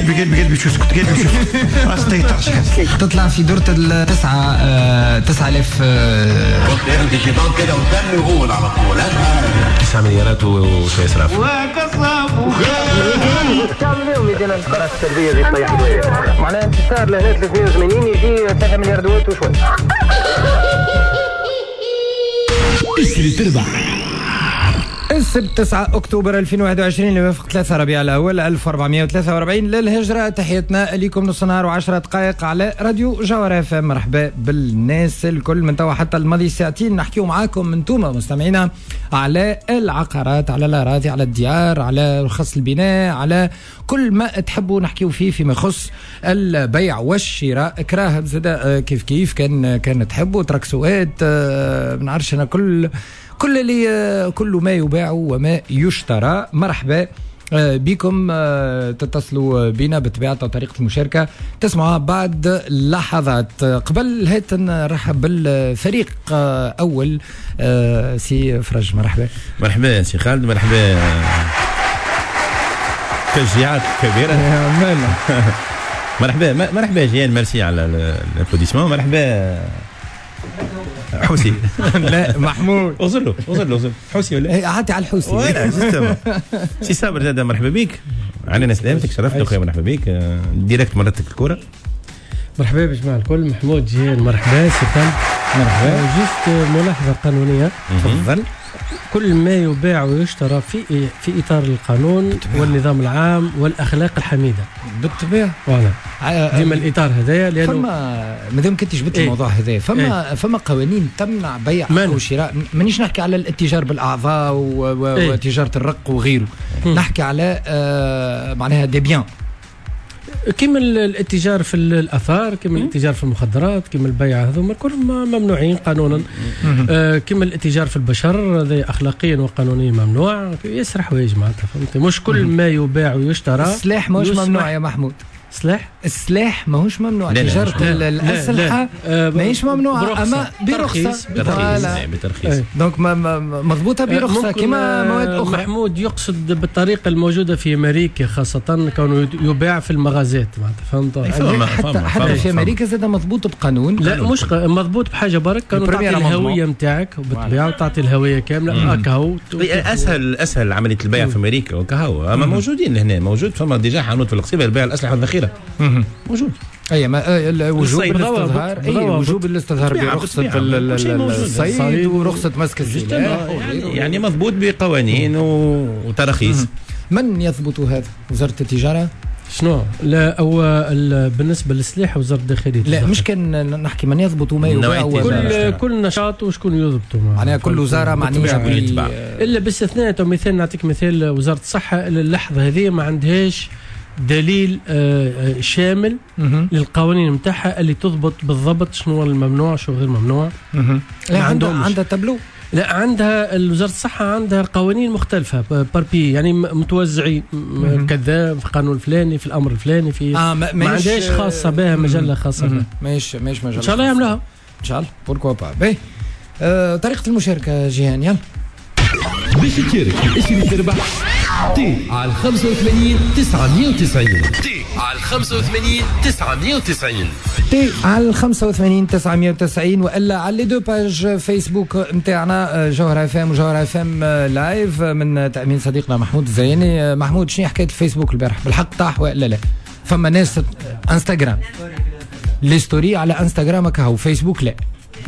قلبي شو اسكت قلبي شو راسي تطلع في دورة 9000 كده وكان يقول على طول 9 مليارات وسيسرف تعمل اليوم يدينا القرارات السلبيه اللي طيح معناها انتصار لهنا 380 يجي 3 مليار دوات وشوي. اشتري تربح. السبت 9 أكتوبر 2021 اللي يوافق 3 ربيع الأول 1443 للهجرة. تحياتنا لكم نص نهار و10 دقائق على راديو جوهر اف ام. مرحبا بالناس الكل من توا حتى الماضي ساعتين نحكيو معاكم انتوما مستمعينا على العقارات، على الأراضي، على الديار، على رخص البناء، على كل ما تحبوا نحكيو فيه فيما يخص البيع والشراء. كراهب زاد كيف كان تحبوا تركسوات ما نعرفش انا كل ما يباع وما يشترى. مرحبا بكم. تتصلوا بنا بطبيعة طريقة المشاركة تسمعوها بعد لحظات. قبل هات نرحب بالفريق أول سي فرج. مرحبا سي خالد. مرحبا تشجيعات كبيرة. مرحبا جيان. ميرسي على الابلوديسمون. مرحبا حوسي. لا محمود وصل له حوسي ولا عادي على الحوسي. ولا جستما سي صابر زاد. مرحبا بك. علينا سلامتك. شرفت اخويا. مرحبا بك. ديريكت مرتك الكرة. مرحبا بجماعة الكل. محمود جيان. مرحبا سيفان. مرحبا. جست ملاحظة قانونية. تفضل. كل ما يباع ويشترى في إطار القانون والنظام العام والأخلاق الحميدة بالطبيعة. ديما الإطار هذايا لأنه مادام كنت جبت الموضوع هذايا فما قوانين تمنع بيع أو شراء. مانيش نحكي على الاتجار بالأعضاء وتجارة الرق وغيره. نحكي على معناها دي بيان كما الاتجار في الأثار، كما الاتجار في المخدرات، كما البيع هذوما كلهم ممنوعين قانونا. كما الاتجار في البشر هذا أخلاقيا وقانونيا ممنوع. ياسر حوايج معناتها فهمت. مش كل ما يباع ويشترى. السلاح ماهوش ممنوع يا محمود. السلاح ماهوش ممنوع. تجارة الأسلحة ماهيش ممنوعة أما برخصة. بترخيص. دونك مضبوطة برخصة كما مواد أخرى. محمود يقصد بالطريقة الموجودة في أمريكا خاصة كونه يباع في المغازات معناتها فهمت. حتى في أمريكا زاد مضبوط بقانون. لا مش مضبوط بحاجة برك. كانوا تعطي الهوية نتاعك وبالطبيعة وتعطي الهوية كاملة. أكاهو أسهل عملية البيع في أمريكا وكاهو. أما موجودين هنا موجود. فما ديجا حانوت في القصيبة البيع الأسلحة والذخيرة موجود. اي وجوب الاستظهار. وجوب الاستظهار برخصة الصيد ورخصة مسك السلاح يعني مضبوط بقوانين وتراخيص. من يضبط هذا؟ وزارة التجارة؟ شنو؟ لا أو بالنسبة للسلاح وزارة الداخلية. لا مش كان نحكي من يضبط ما يباع. كل نشاط وشكون يضبطه معناها كل وزارة معناها إلا باستثناء. مثال نعطيك مثال وزارة الصحة اللحظة هذه ما عندهاش دليل شامل للقوانين متاعها اللي تضبط بالضبط شنو الممنوع شنو غير ممنوع. عندها تابلو. لا عندها وزارة الصحة عندها قوانين مختلفة باربي يعني متوزعين كذا في القانون الفلاني في الأمر الفلاني في ما عندهاش خاصة بها مجلة خاصة بها. ماهيش مجلة. إن شاء الله يعملوها إن شاء الله. بوركوا با. باهي طريقة المشاركة جيهان يلا. باش تشارك اشري تربح تي على 85 990 تي على 85 990 تي على 85 990 والا على لي دو باج فيسبوك نتاعنا جوهر اف ام وجوهر اف ام لايف من تامين صديقنا محمود الزياني. محمود شنو حكايه الفيسبوك البارح؟ بالحق طاح ولا لا؟ فما ناس انستغرام لي ستوري على انستغرام هكا فيسبوك لا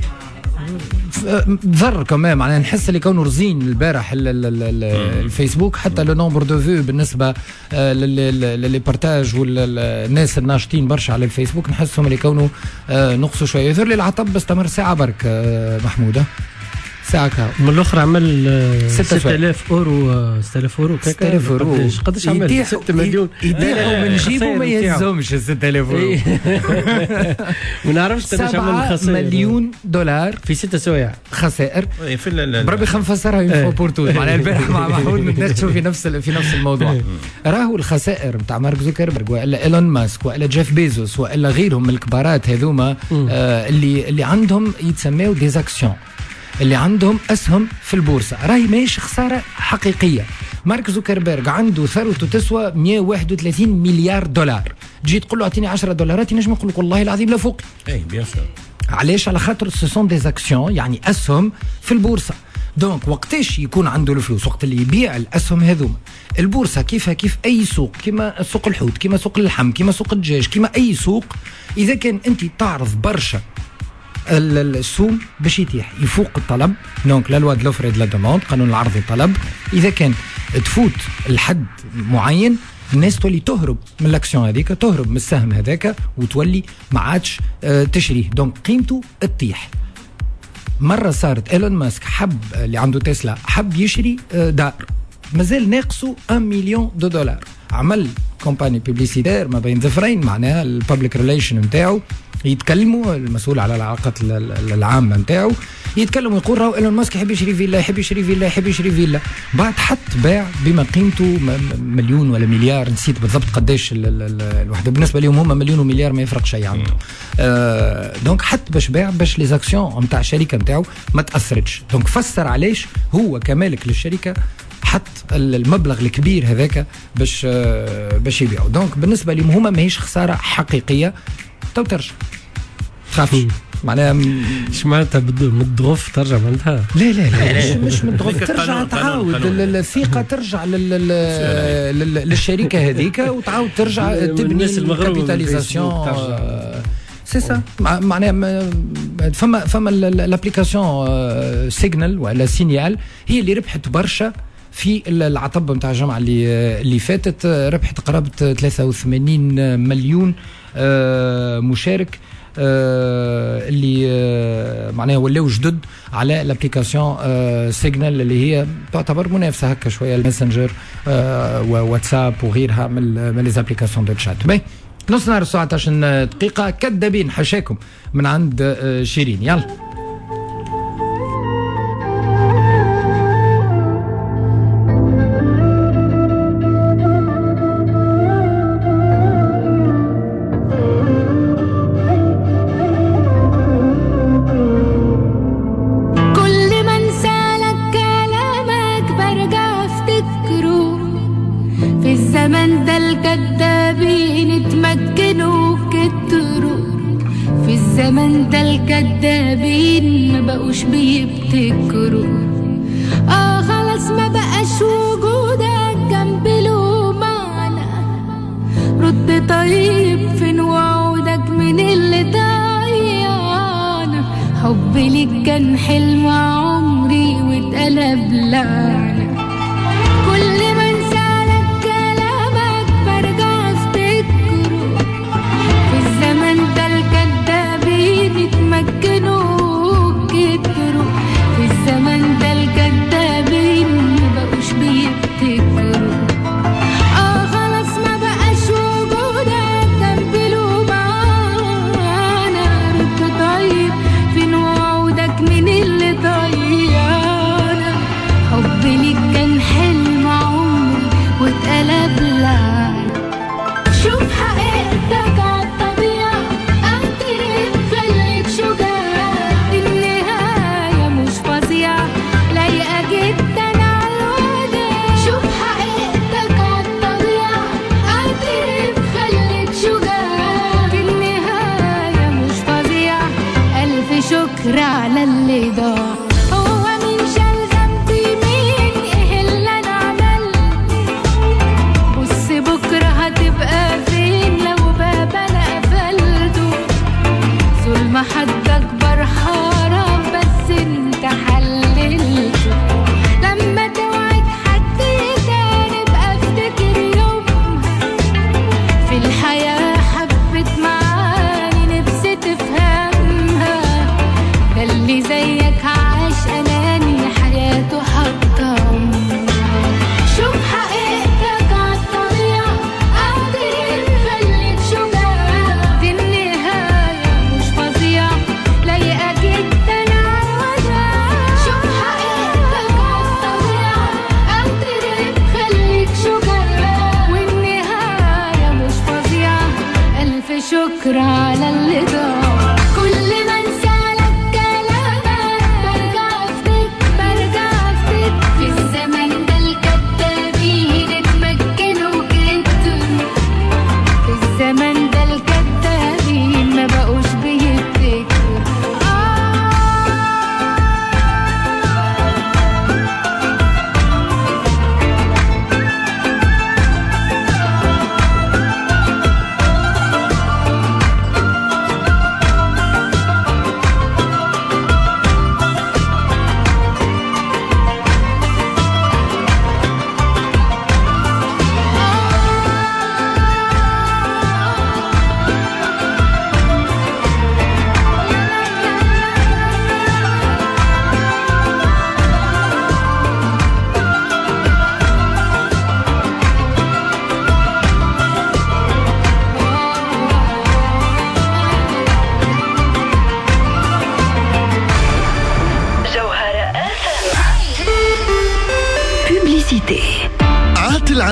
ضر كمان. معناها نحس اللي كانوا رزين البارح الفيسبوك حتى لو نومبر دو فيو بالنسبه للي بارتاج والناس الناشطين برشا على الفيسبوك نحسهم اللي كانوا نقصوا شويه. يظهر لي العطب استمر ساعه برك محموده ساعه كاو من الاخر عمل 6000 اورو 6000 اورو 6000 اورو قداش عمل 6 مليون يبيعوا من جيبه ما يهزهمش 6000 اورو ما نعرفش قداش عمل الخسائر. 7 مليون دولار في 6 سوايع خسائر. بربي خنفسرها ينفو بورتو. معناها البارح مع محمود نتناقشوا في نفس الموضوع. راهو الخسائر نتاع مارك زوكربيرغ والا ايلون ماسك والا جيف بيزوس والا غيرهم من الكبارات هذوما اللي عندهم يتسموا ديزاكسيون اللي عندهم أسهم في البورصة راهي ماهيش خسارة حقيقية مارك زوكربيرغ عنده ثروته تسوى 131 مليار دولار، تجي تقول له اعطيني 10 دولارات ينجم يقول لك والله العظيم لا فوق. اي بيان سور. علاش؟ على خاطر سون دي زاكسيون، يعني اسهم في البورصه. دونك وقتاش يكون عنده الفلوس؟ وقت اللي يبيع الاسهم هذوما. البورصه كيفها كيف اي سوق، كما سوق الحوت، كما سوق اللحم، كما سوق الدجاج، كما اي سوق. اذا كان انت تعرض برشا السوم باش يفوق الطلب، دونك لا لوا دو لوفر دو لا دوموند، قانون العرض والطلب. اذا كان تفوت الحد معين الناس تولي تهرب من الاكسيون هذيك، تهرب من السهم هذاك وتولي ما عادش تشريه، دونك قيمته تطيح. مره صارت ايلون ماسك حب اللي عنده تسلا حب يشري دار، مازال ناقصه 1 مليون دولار، عمل كومباني بوبليسيتير ما بين ظفرين، معناها الببليك ريليشن نتاعو، يتكلموا المسؤول على العلاقات العامه نتاعو، يتكلموا يقول راهو ايلون ماسك يحب يشري فيلا، يحب يشري فيلا، يحب يشري فيلا. بعد حط باع بما قيمته مليون ولا مليار، نسيت بالضبط قداش الوحده، بالنسبه لهم هم مليون ومليار ما يفرق شيء عنده. دونك حتى باش باع باش لي زاكسيون نتاع الشركه نتاعو ما تاثرتش. دونك فسر علاش هو كمالك للشركه حط المبلغ الكبير هذاك باش يبيعوا. دونك بالنسبه لهم هما ماهيش خساره حقيقيه، تو ترجع تخافش معناها. اش معناتها من الضغوف ترجع معناتها؟ لا لا لا مش من الضغوف، ترجع تعاود الثقه، ترجع للشركه هذيك وتعاود ترجع تبني الكابيتاليزاسيون. سي سا معناها فما الابليكاسيون سيجنال ولا سينيال هي اللي ربحت برشا في العطب نتاع الجمعه اللي فاتت، ربحت قرابه 83 مليون مشارك اللي معناها ولاو جدد على الابليكاسيون سيجنال اللي هي تعتبر منافسه هكا شويه الماسنجر وواتساب وغيرها من لي زابليكاسيون دو تشات. باهي نص نهار الساعه 19 دقيقه، كذابين حشاكم من عند شيرين. يلا الزمن ده الكدابين ما بقوش بيبتكروا. خلاص ما بقاش وجودك جنب له معنى. رد طيب فين وعودك من اللي ضيعنا. حبي ليك كان حلم عمري واتقلب لعنة. كل ما انسالك كلامك برجع افتكره. في الزمن ده الكدابين اتمكنوا كتروا. في الزمن ده الكدابين مبقوش بيبتكروا. خلاص ما بقاش وجودك جنب له معنى. رد طيب فين وعودك من اللي ضيعنا. حبي ليك كان حلم عمري واتقلب لعنة. شوف حقيقتك عالطبيعة. اعترف خليك شجاع. النهاية مش فظيعة لايقة جدا عالوداع. شوف حقيقتك عالطبيعة. اعترف خليك شجاع. النهاية مش فظيعة. ألف شكر على اللي ضاع. هو مين شال ذنبي مين؟ ايه اللي انا عملته؟ بص بكرة هتبقى فين لو باب انا قفلته؟ ظلم حد اكبر حرام بس انت حللته. لما توعد حد تاني بقى افتكر يومها. في الحياة حبت معاني نفسي تفهمها. ده اللي زيك عاش اناني حياته حتى عمرها. شوف حقيقتك عالطبيعة. اعترف خليك شجاع. دي النهاية مش فظيعة لايقة جدا عالوداع. شوف حقيقتك عالطبيعة. اعترف خليك شجاع. والنهاية مش فظيعة. ألف شكر على اللي ضاع. كل ما انسالك كلامك برجع افتك. في الزمن ده الكدابين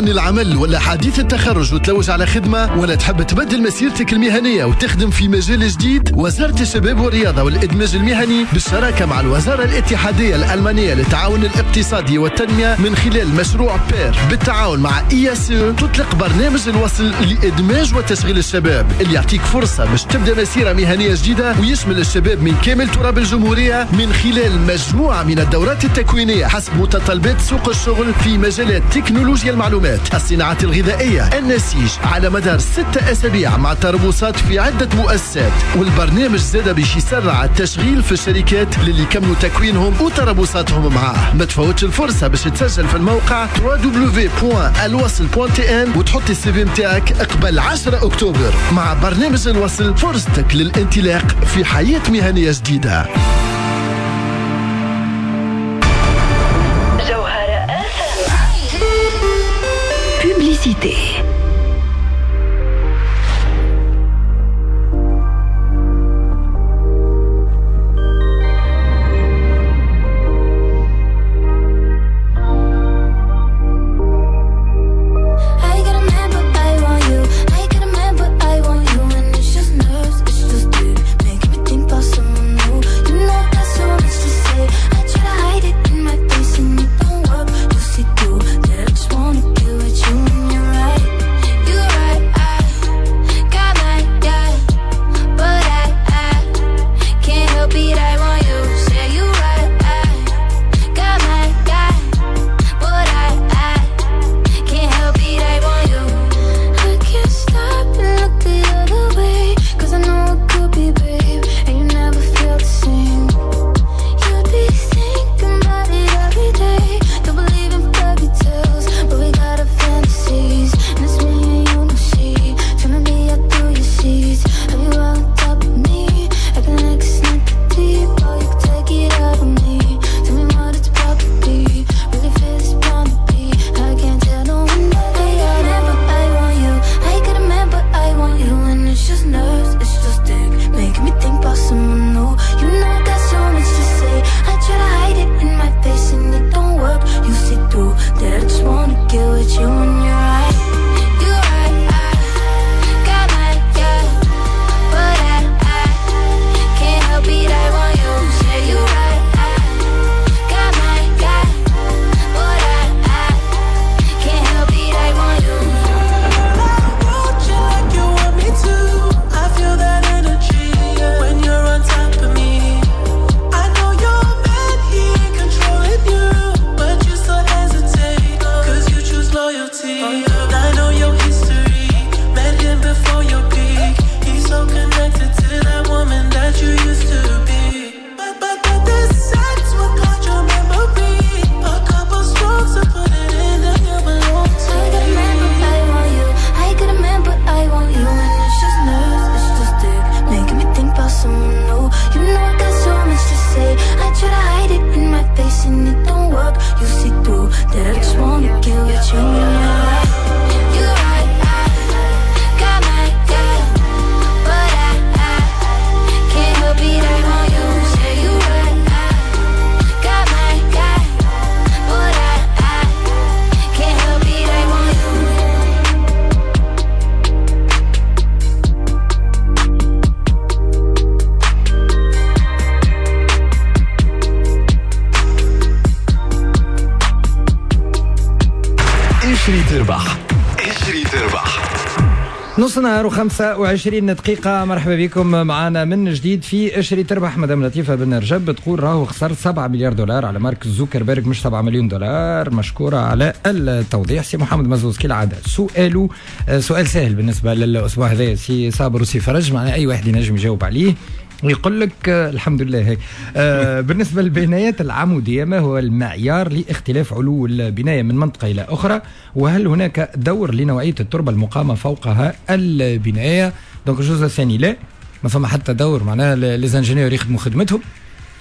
عن العمل ولا حديث التخرج وتلوج على خدمة، ولا تحب تبدل مسيرتك المهنية وتخدم في مجال جديد؟ وزارة الشباب والرياضة والإدماج المهني بالشراكة مع الوزارة الاتحادية الألمانية للتعاون الاقتصادي والتنمية من خلال مشروع بير بالتعاون مع ISE تطلق برنامج الوصل لإدماج وتشغيل الشباب اللي يعطيك فرصة باش تبدأ مسيرة مهنية جديدة ويشمل الشباب من كامل تراب الجمهورية من خلال مجموعة من الدورات التكوينية حسب متطلبات سوق الشغل في مجالات تكنولوجيا المعلومات، الصناعات الغذائية، النسيج، على مدار 6 أسابيع مع تربصات في عدة مؤسسات. والبرنامج زاد باش يسرع التشغيل في الشركات اللي كملوا تكوينهم وتربصاتهم معاه. ما تفوتش الفرصة باش تسجل في الموقع www.alwasl.tn وتحط السي في نتاعك قبل 10 أكتوبر. مع برنامج الوصل فرصتك للانطلاق في حياة مهنية جديدة. Publicité. نص نهار و25 دقيقة. مرحبا بكم معنا من جديد في اشري تربح. مدام لطيفة بن رجب تقول راهو خسرت 7 مليار دولار على مارك زوكربيرغ مش 7 مليون دولار. مشكورة على التوضيح. سي محمد مزوز كالعادة سؤاله سؤال سهل بالنسبة للأسبوع هذا. سي صابر وسي فرج معناه أي واحد ينجم يجاوب عليه ويقول لك الحمد لله هيك. بالنسبة للبنايات العمودية ما هو المعيار لاختلاف علو البناية من منطقة إلى أخرى؟ وهل هناك دور لنوعية التربة المقامة فوقها البناية؟ دونك الجزء الثاني لا، ما فما حتى دور معناها ليزانجينيور يخدموا خدمتهم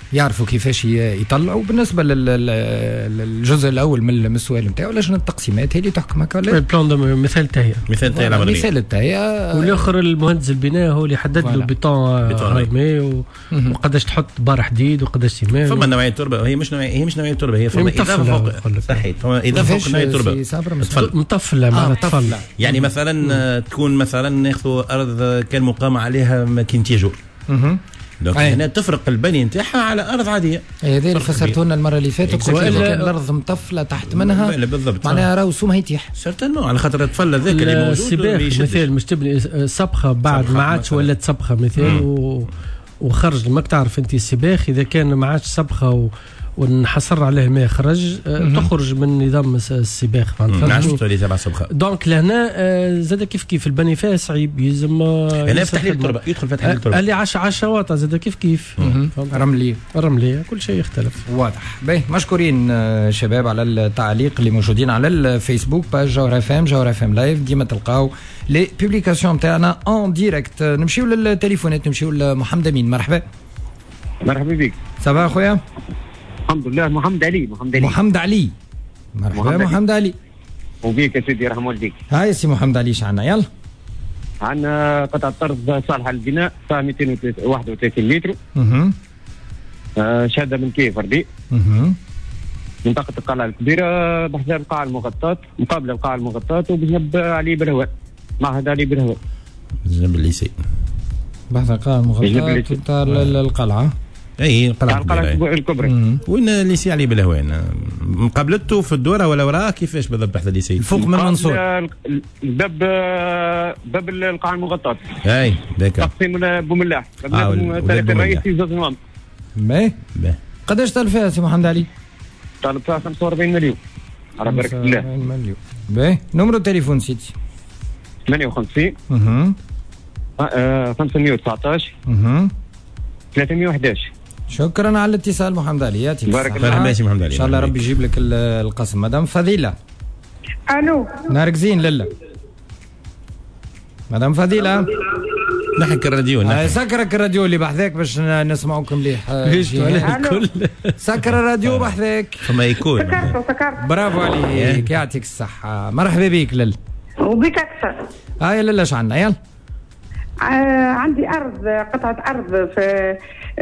يعرفوا كيفاش يطلعوا. بالنسبه للجزء الاول من السؤال نتاعو لجنه التقسيمات هي اللي تحكم هكا ولا البلان مثال التهيئه مثال التهيئه. والاخر المهندس البناء هو اللي حدد له البيطون رمي وقداش تحط بار حديد وقداش سيمان. فما نوعيه تربه هي مش نوعيه تربه هي فما اضافه فوق صحيح فما اضافه فوق نوعيه تربه مطفله مع تفل. يعني مثلا تكون مثلا ناخذوا ارض كان مقام عليها ماكينتيجور دونك هنا تفرق البني نتاعها على ارض عاديه. هذا اللي فسرته لنا المره اللي فاتت قلت كان الارض مطفله تحت منها بالضبط معناها راهو سومها يتيح سيرتانو على خاطر الطفل هذاك اللي موجود السباخ مثال مش تبني صبخه بعد ما عادش ولات صبخه مثال وخرج ماك تعرف انت السباخ اذا كان ما عادش صبخه ونحصر عليه ما يخرج تخرج من نظام السباخ ما عادش تولي تبع صبخه. دونك لهنا زاد كيف البني فيها صعيب يلزم هنا في تحليل التربه يدخل في تحليل التربه اللي 10 واط زاد كيف رمليه كل شيء يختلف واضح. باهي مشكورين شباب على التعليق اللي موجودين على الفيسبوك باج جوهر اف ام لايف. ديما تلقاو لي بوبليكاسيون تاعنا اون ديريكت. نمشيو للتليفونات نمشيو لمحمد امين. مرحبا بك. صباح خويا. الحمد لله. محمد علي مرحبا محمد علي. وبيك يا سيدي رحم والديك. هاي سي محمد علي شعنا يلا. عندنا قطعة أرض صالحة للبناء فيها 231 متر. شهادة من كيف فردي. منطقة القلعة الكبيرة بحذاء القاعة المغطاة مقابل القاعة المغطاة وبجنب علي بالهواء معهد علي بالهواء. جنب الليسي. بحذاء القاعة المغطاة تاع القلعة. اي القلعه الكبرى. وين الليسي علي بالهوان مقابلته في الدوره ولا وراه كيفاش بالضبط بحث الليسي فوق من منصور باب القاعه المغطاه. اي ذاك تقسيم بوملاح الطريق الرئيسي زوج نوام. باهي قداش طالب فيها سي محمد علي؟ طالب فيها 45 مليون على بركه الله. 45 مليون. باهي نمرو التليفون سيدي 58 519 311. شكرا على الاتصال محمد علي. ياتي بارك الله ماشي محمد علي ان شاء الله ربي يجيب لك القسم. مدام فضيله. الو ناركزين لله. مدام فضيله نحك الراديو سكرك الراديو اللي بحذاك باش نسمعوك مليح. سكر الراديو بحذاك فما يكون سكرت. برافو عليك يعطيك الصحه. مرحبا بك لله. وبك اكثر. هاي لله اش عندنا يلا. عندي قطعة أرض في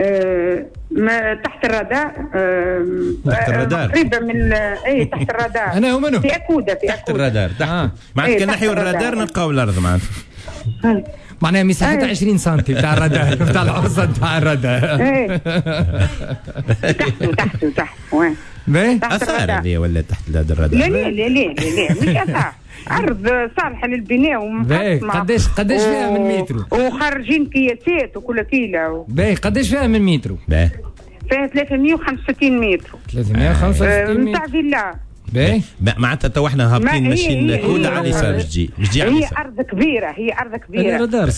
تحت الرادار. تحت الرادار قريبة من تحت الرادار. أنا ومنو؟ في أكودة تحت الرادار معناتها كان نحيو الرادار نلقاو الأرض معناها مساحتها 20 سم تاع الرادار تاع العرصة تاع الرادار. تحت وين؟ أثار هذه ولا تحت الرادار؟ لا مش أثار. أرض صالحة للبناء ومحطمة. قداش فيها من مترو؟ وخارجين قياسات وكل كيلة. باهي قداش فيها من مترو؟ فيها 365 متر. 365 متر. نتاع فيلا. باهي معناتها تو احنا هابطين ماشيين كودة على اليسار باش تجي على اليسار. هي أرض كبيرة. الرادار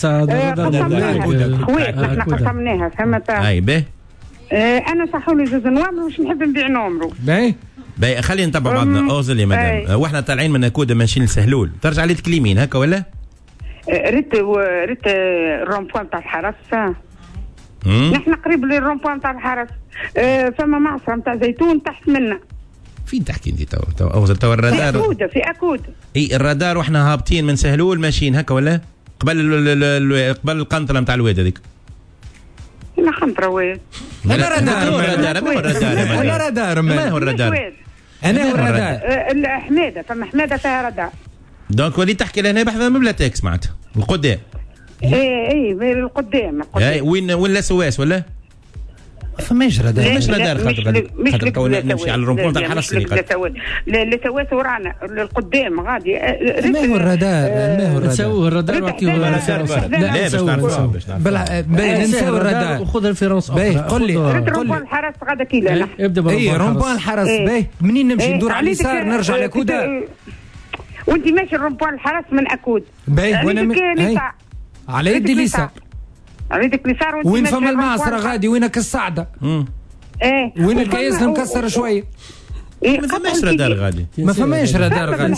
خوات قسمناها فهمت. أي باهي. أنا صحولي جوز نوامر مش نحب نبيع نومرو. باهي خلينا نتبعوا بعضنا. اوزل يا مدام واحنا طالعين من كوده ماشيين لسهلول ترجع لي تكليمين هكا ولا؟ ريت الرومبوان تاع الحرس. نحن قريب للرومبوان تاع الحرس. فما معصره نتاع زيتون تحت منا. فين تحكي انت تو اوزل تو الرادار في اكود اي الرادار واحنا هابطين من سهلول ماشيين هكا ولا؟ قبل القنطره نتاع الواد هذيك. لا خنطره واد. انا رادار ولا رادار ما هو الرادار؟ انا هو الرادار. حماده فما حماده فيها رادار. دونك ولي تحكي لهنا بحذا مبلغ تاكس معناتها القدام. اي القدام. وين لا سواس ولا؟ فماش رادار. مش رادار خاطر كون نمشي على الرومبون تاع الحرس اللي لا سواس ورانا للقدام غادي. ما هو الرادار؟ نسوي الرادار ونعطيوه ريفيرونس. لا باش نسوي الرادار وخذ ريفيرونس. قل لي رومبون الحرس غادا كيلا. ابدا رومبون الحرس. باهي منين نمشي ندور على اليسار نرجع لكودا. وانت ماشي رومبون الحرس من اكود. باهي وانا على يدي اليسار. عليك اليسار وين فما المعصره غادي وينك الصعده. وين الكيس مكسر شويه. ما فماش رادار غادي. ما فماش رادار غادي.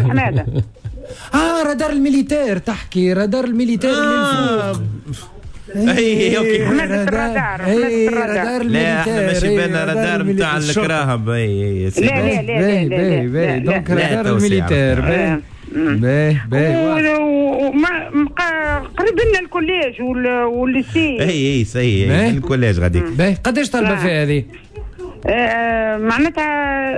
بالحماده رادار الميليتير تحكي. رادار الميليتير اللي الفوق. اي اوكي حماده الرادار لا احنا ماشي بالنا رادار نتاع الكراهب. اي لا لا لا لا دونك رادار الميليتير. قريب لنا الكوليج والليسي. اي صحيح الكوليج غاديك. قداش طالبه فيها هذه؟ معناتها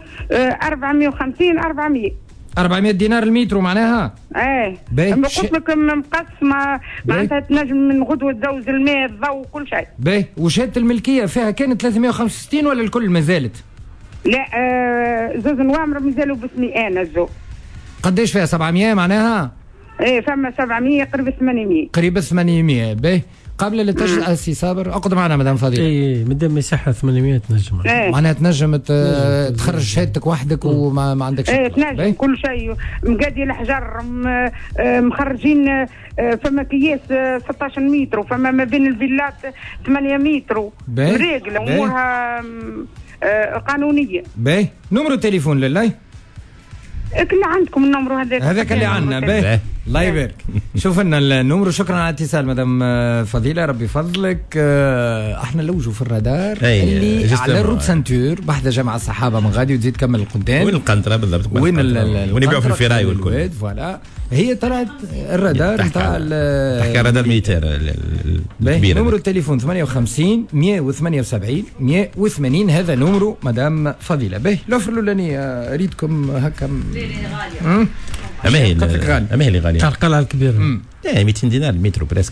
450 400 دينار المترو معناها. قلت لك مقسمه معناتها تنجم من غدوه تزوج الماء الضوء وكل شيء. وشهاده الملكيه فيها كانت 365 ولا الكل ما زالت؟ لا زوج نوامر مازالوا باسمي انا الزوج. قداش فيها 700 معناها؟ فما 700 قريب 800. قبل لا تجد السي صابر اقعد معنا مدام فضيله. مادام مساحه 800 تنجم. معناها تنجم تخرج شهادتك وحدك وما عندكش. تنجم كل شيء مقادي الحجر مخرجين. فما كياس 16 متر وفما ما بين الفيلات 8 متر. رجل امورها قانونيه. نمرو التليفون لله كل عندكم النمرو هذاك اللي عندنا. الله يبارك. شوف لنا النمرو. شكرا على الاتصال مدام فضيله ربي يفضلك. احنا نلوجوا في الرادار اللي على الروت سانتور بحذا جامعه الصحابه من غادي وتزيد تكمل القدام. وين القنطره بالضبط؟ وين يبيعوا في الفراي والكل. فوالا هي طلعت الرادار نتاع تحكي رادار ميليتير الكبير. نمرو التليفون 58 178 180. هذا نمرو مدام فضيله. الأوفر الأولانية اريدكم هكا. اما هي اللي غاليه. تاع القلعه الكبيره. 200 دينار المترو بريسك.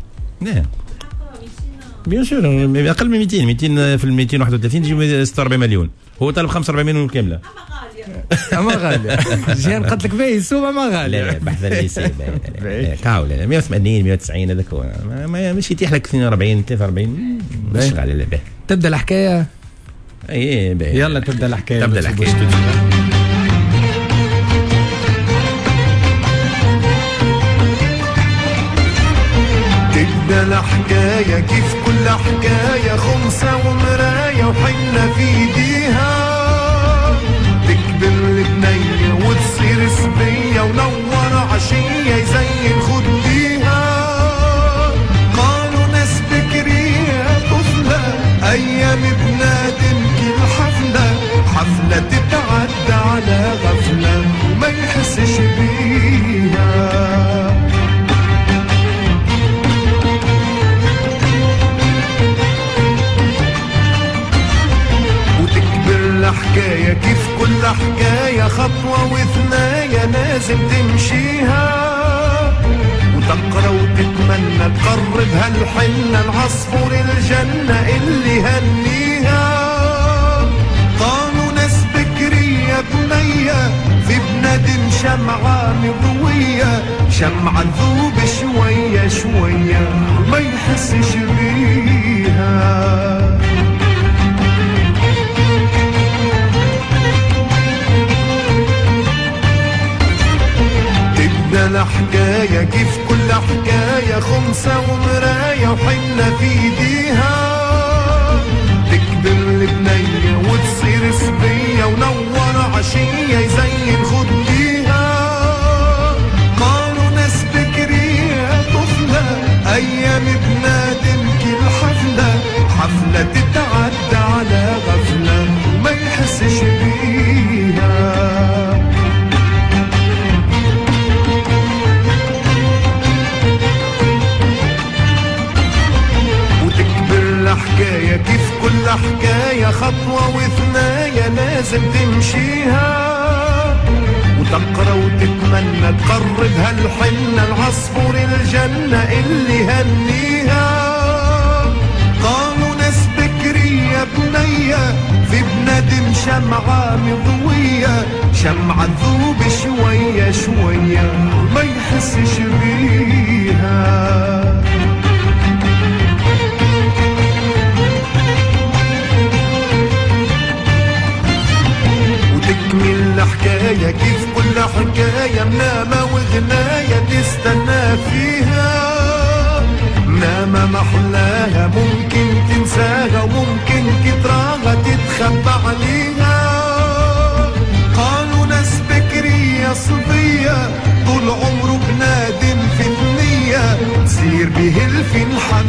بيان سور اقل من 200 في 231 تجي 46 مليون. هو طالب 45 مليون كامله. اما غاليه. جيان قلت لك باهي السوق ما غاليه. لا بحث الليسي كاو 180 190 هذاك هو ماشي يتيح لك 42 43 مش غالي. لا تبدا الحكايه. يلا تبدا الحكايه. تبدا الحكايه كيف كل حكايه خمسه ومرايه وحنا في ايديها. تكبر البنيه وتصير صبيه ونور عشيه يزين خديها. قالوا ناس بكريه طفله ايام بنادم كل حفله تتعدى على غفله وما يحسش بيها. حكاية كيف كل حكاية خطوة وثنايا لازم تمشيها. وتقرأ وتتمنى تقرب هالحنة العصفور الجنة اللي هنيها. قالوا ناس بكرية بنية في بنادم شمعة مضوية. شمعة تذوب شوية شوية ما يحسش بيها. الحكاية كيف كل حكاية خمسة ومراية وحنا في ايديها. تكبر البنية وتصير صبية ونور عشية يزين خديها. قالوا ناس بكرية طفلة ايام بنادم كل حفلة تتعدى على غفلة وما يحسش بيها. حكاية كيف كل حكاية خطوة وثنايا لازم تمشيها. وتقرأ وتتمنى تقرب هالحنة العصفور الجنة اللي هنيها. قالوا ناس بكرية بنية في بنادم شمعة مضوية. شمعة تذوب شوية شوية ما يحسش بيها. تكمل الحكاية كيف كل حكاية منامة وغناية تستنى فيها. منامة محلاها ممكن تنساها وممكن كتراها تتخبى عليها. قالوا ناس بكرية صبية طول عمره بنادم في ثنية. تسير به الفي الحق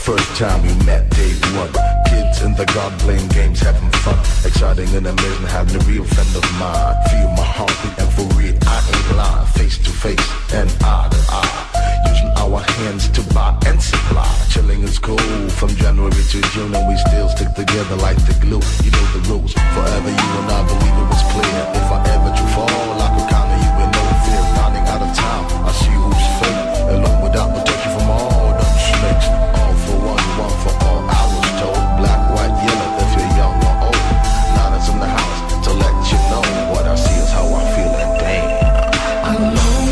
first time we met, day one. Kids in the garden playing games, having fun. Exciting and amazing, having a real friend of mine. Feel my heartbeat and for real, I ain't lying. Face to face and eye to eye. Using our hands to buy and supply. Chilling is cool from January to June, and we still stick together like the glue. You know the rules. Forever you and I believe it was clear. If I ever do fall, I could count on you with no fear. Running out of time, I see who's fake. Alone without protection from all them snakes. All for one, one for all. I was told black, white, yellow. If you're young or old, nine is in the house to let you know what I see is how I feel. And damn, I'm alone.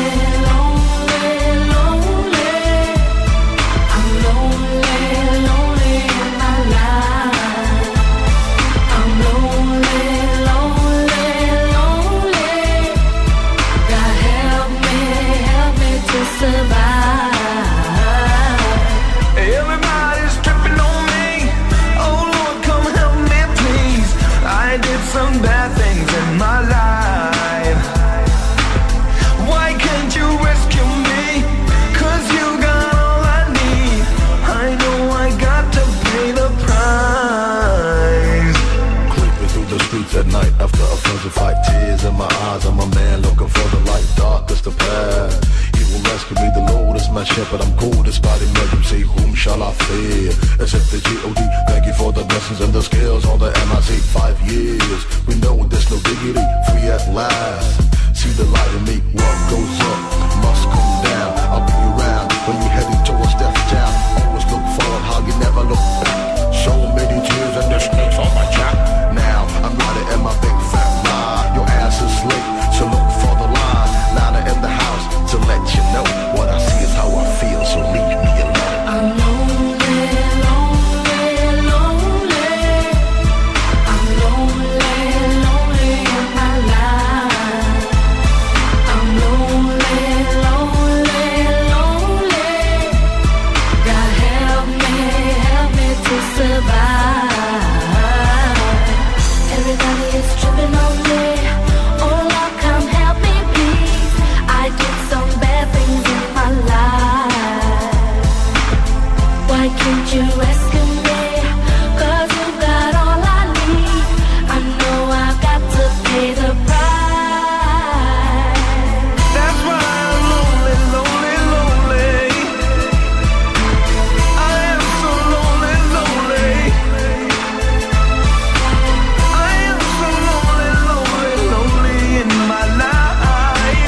Some bad things in my life. Why can't you rescue me? 'Cause you got all I need. I know I got to pay the price. Creeping through the streets at night after a frenzy fight. Tears in my eyes, I'm a man looking for the light. Dark is the path. You will rescue me, the Lord is my shepherd. I'm cold despite emergency. Whom shall I fear? Except the G.O.D. Thank you for the blessings and the skills on the MIC. 5 years, we know there's no diggity. Free at last. See the light in me. What goes up must come down. I'll be around when you're heading towards death town. Always look forward, how you never look back. So many tears and the snakes on my jack. Now I'm riding in my big fat ride. Your ass is late, so look for the line. Nana in the house to let you know what I see is how I feel. So leave me alone. I'm lonely, lonely, lonely. I'm lonely, lonely in my life. I'm lonely, lonely, lonely. God help me to survive. Everybody is tripping on me. Oh Lord, come help me please. I did some bad things in my life. Why can't you rescue me? 'Cause you got all I need. I know I've got to pay the price. That's why I'm lonely, lonely, lonely. I am so lonely, lonely. I am so lonely, lonely, lonely in my life.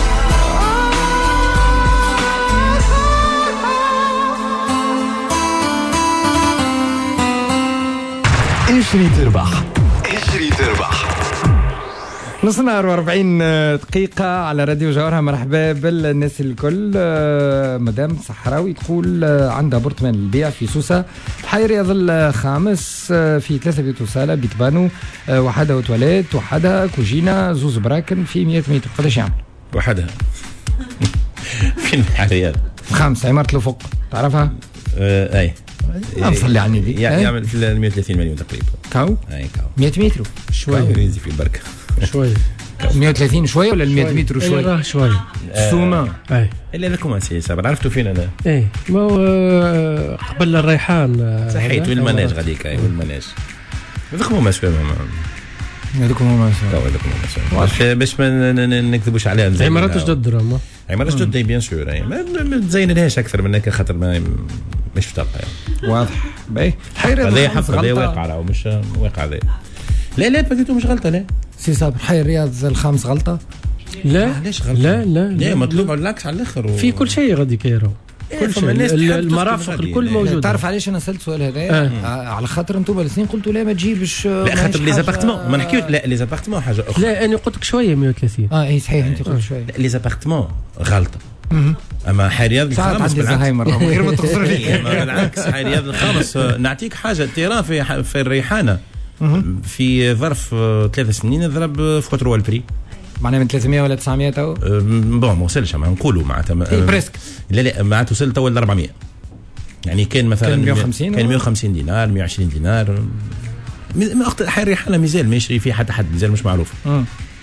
اشري تربح. اشري تربح. نص نهار 40 دقيقة على راديو جوهرة. مرحبا بالناس الكل. مدام صحراوي تقول عندها برطمان للبيع في سوسة حي رياض الخامس في 3 بيوت وصالة بيت بانو وحدها وتواليت وحدها كوجينة زوز براكن في 100 متر. قداش يعمل؟ وحدها فين رياض 5 عمارة الأفق تعرفها؟ اي نصلي على النبي. يعمل في 130 مليون تقريبا. كاو؟ اي كاو 100 متر شوي ينزل في البركة شوي 130 شوية ولا 100 متر شوي؟ راه شوي سومة. اي اللي لكم سي صابر عرفتوا فين انا؟ اي ما هو قبل الريحان صحيت والمناج غاديك. اي والمناج هذوك هما مسؤول هذوك هما باش ما نكذبوش عليها. عمارات جدد دراما عمارات جدد بيان سور. ما تزينلهاش اكثر من هكا خاطر ما مش طاقه واضح. باهي حير هذا حق هذا واقع راه مش واقع هذا. لا بديتو مش غلطه. لا سي صابر حي الرياض الخامس غلطه. لا ليش غلطه؟ لا مطلوب بالعكس على الاخر في كل شيء غادي كايرو. كل شيء المرافق الكل موجود. تعرف علاش انا سالت السؤال هذا؟ على خاطر انتم الاثنين قلتوا لا ما تجيبش. لا خاطر لي زابارتمون ما نحكيو. لا لي زابارتمون حاجه اخرى. لا انا قلت لك شويه 130. اي صحيح انت قلت شويه. لي زابارتمون غلطه. اما حي رياض الخامس بالعكس غير ما تخسر فيه. بالعكس حي رياض الخامس نعطيك حاجه التيران في الريحانه في ظرف 3 سنين ضرب في 4 البري. معناها من 300 ولا 900 تو ما وصلش ما نقولوا معناتها بريسك. لا معناتها وصل تو ل 400. يعني كان مثلا 150 كان 150 دينار 120 دينار. حي الريحانه مازال ما يشري فيه حتى حد مازال مش معروف.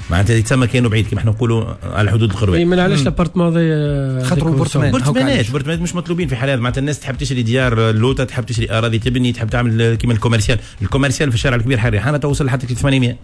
معناتها يتسمى كانوا بعيد كما احنا نقولوا على حدود القروات. اي من علاش الابارتمون هذا خاطروا برتمانات مش مطلوبين في حالات. معناتها الناس تحب تشري ديار لوطه، تحب تشري اراضي تبني، تحب تعمل كيما الكوميرسيال في الشارع الكبير حاليا حنا توصل حتى 800.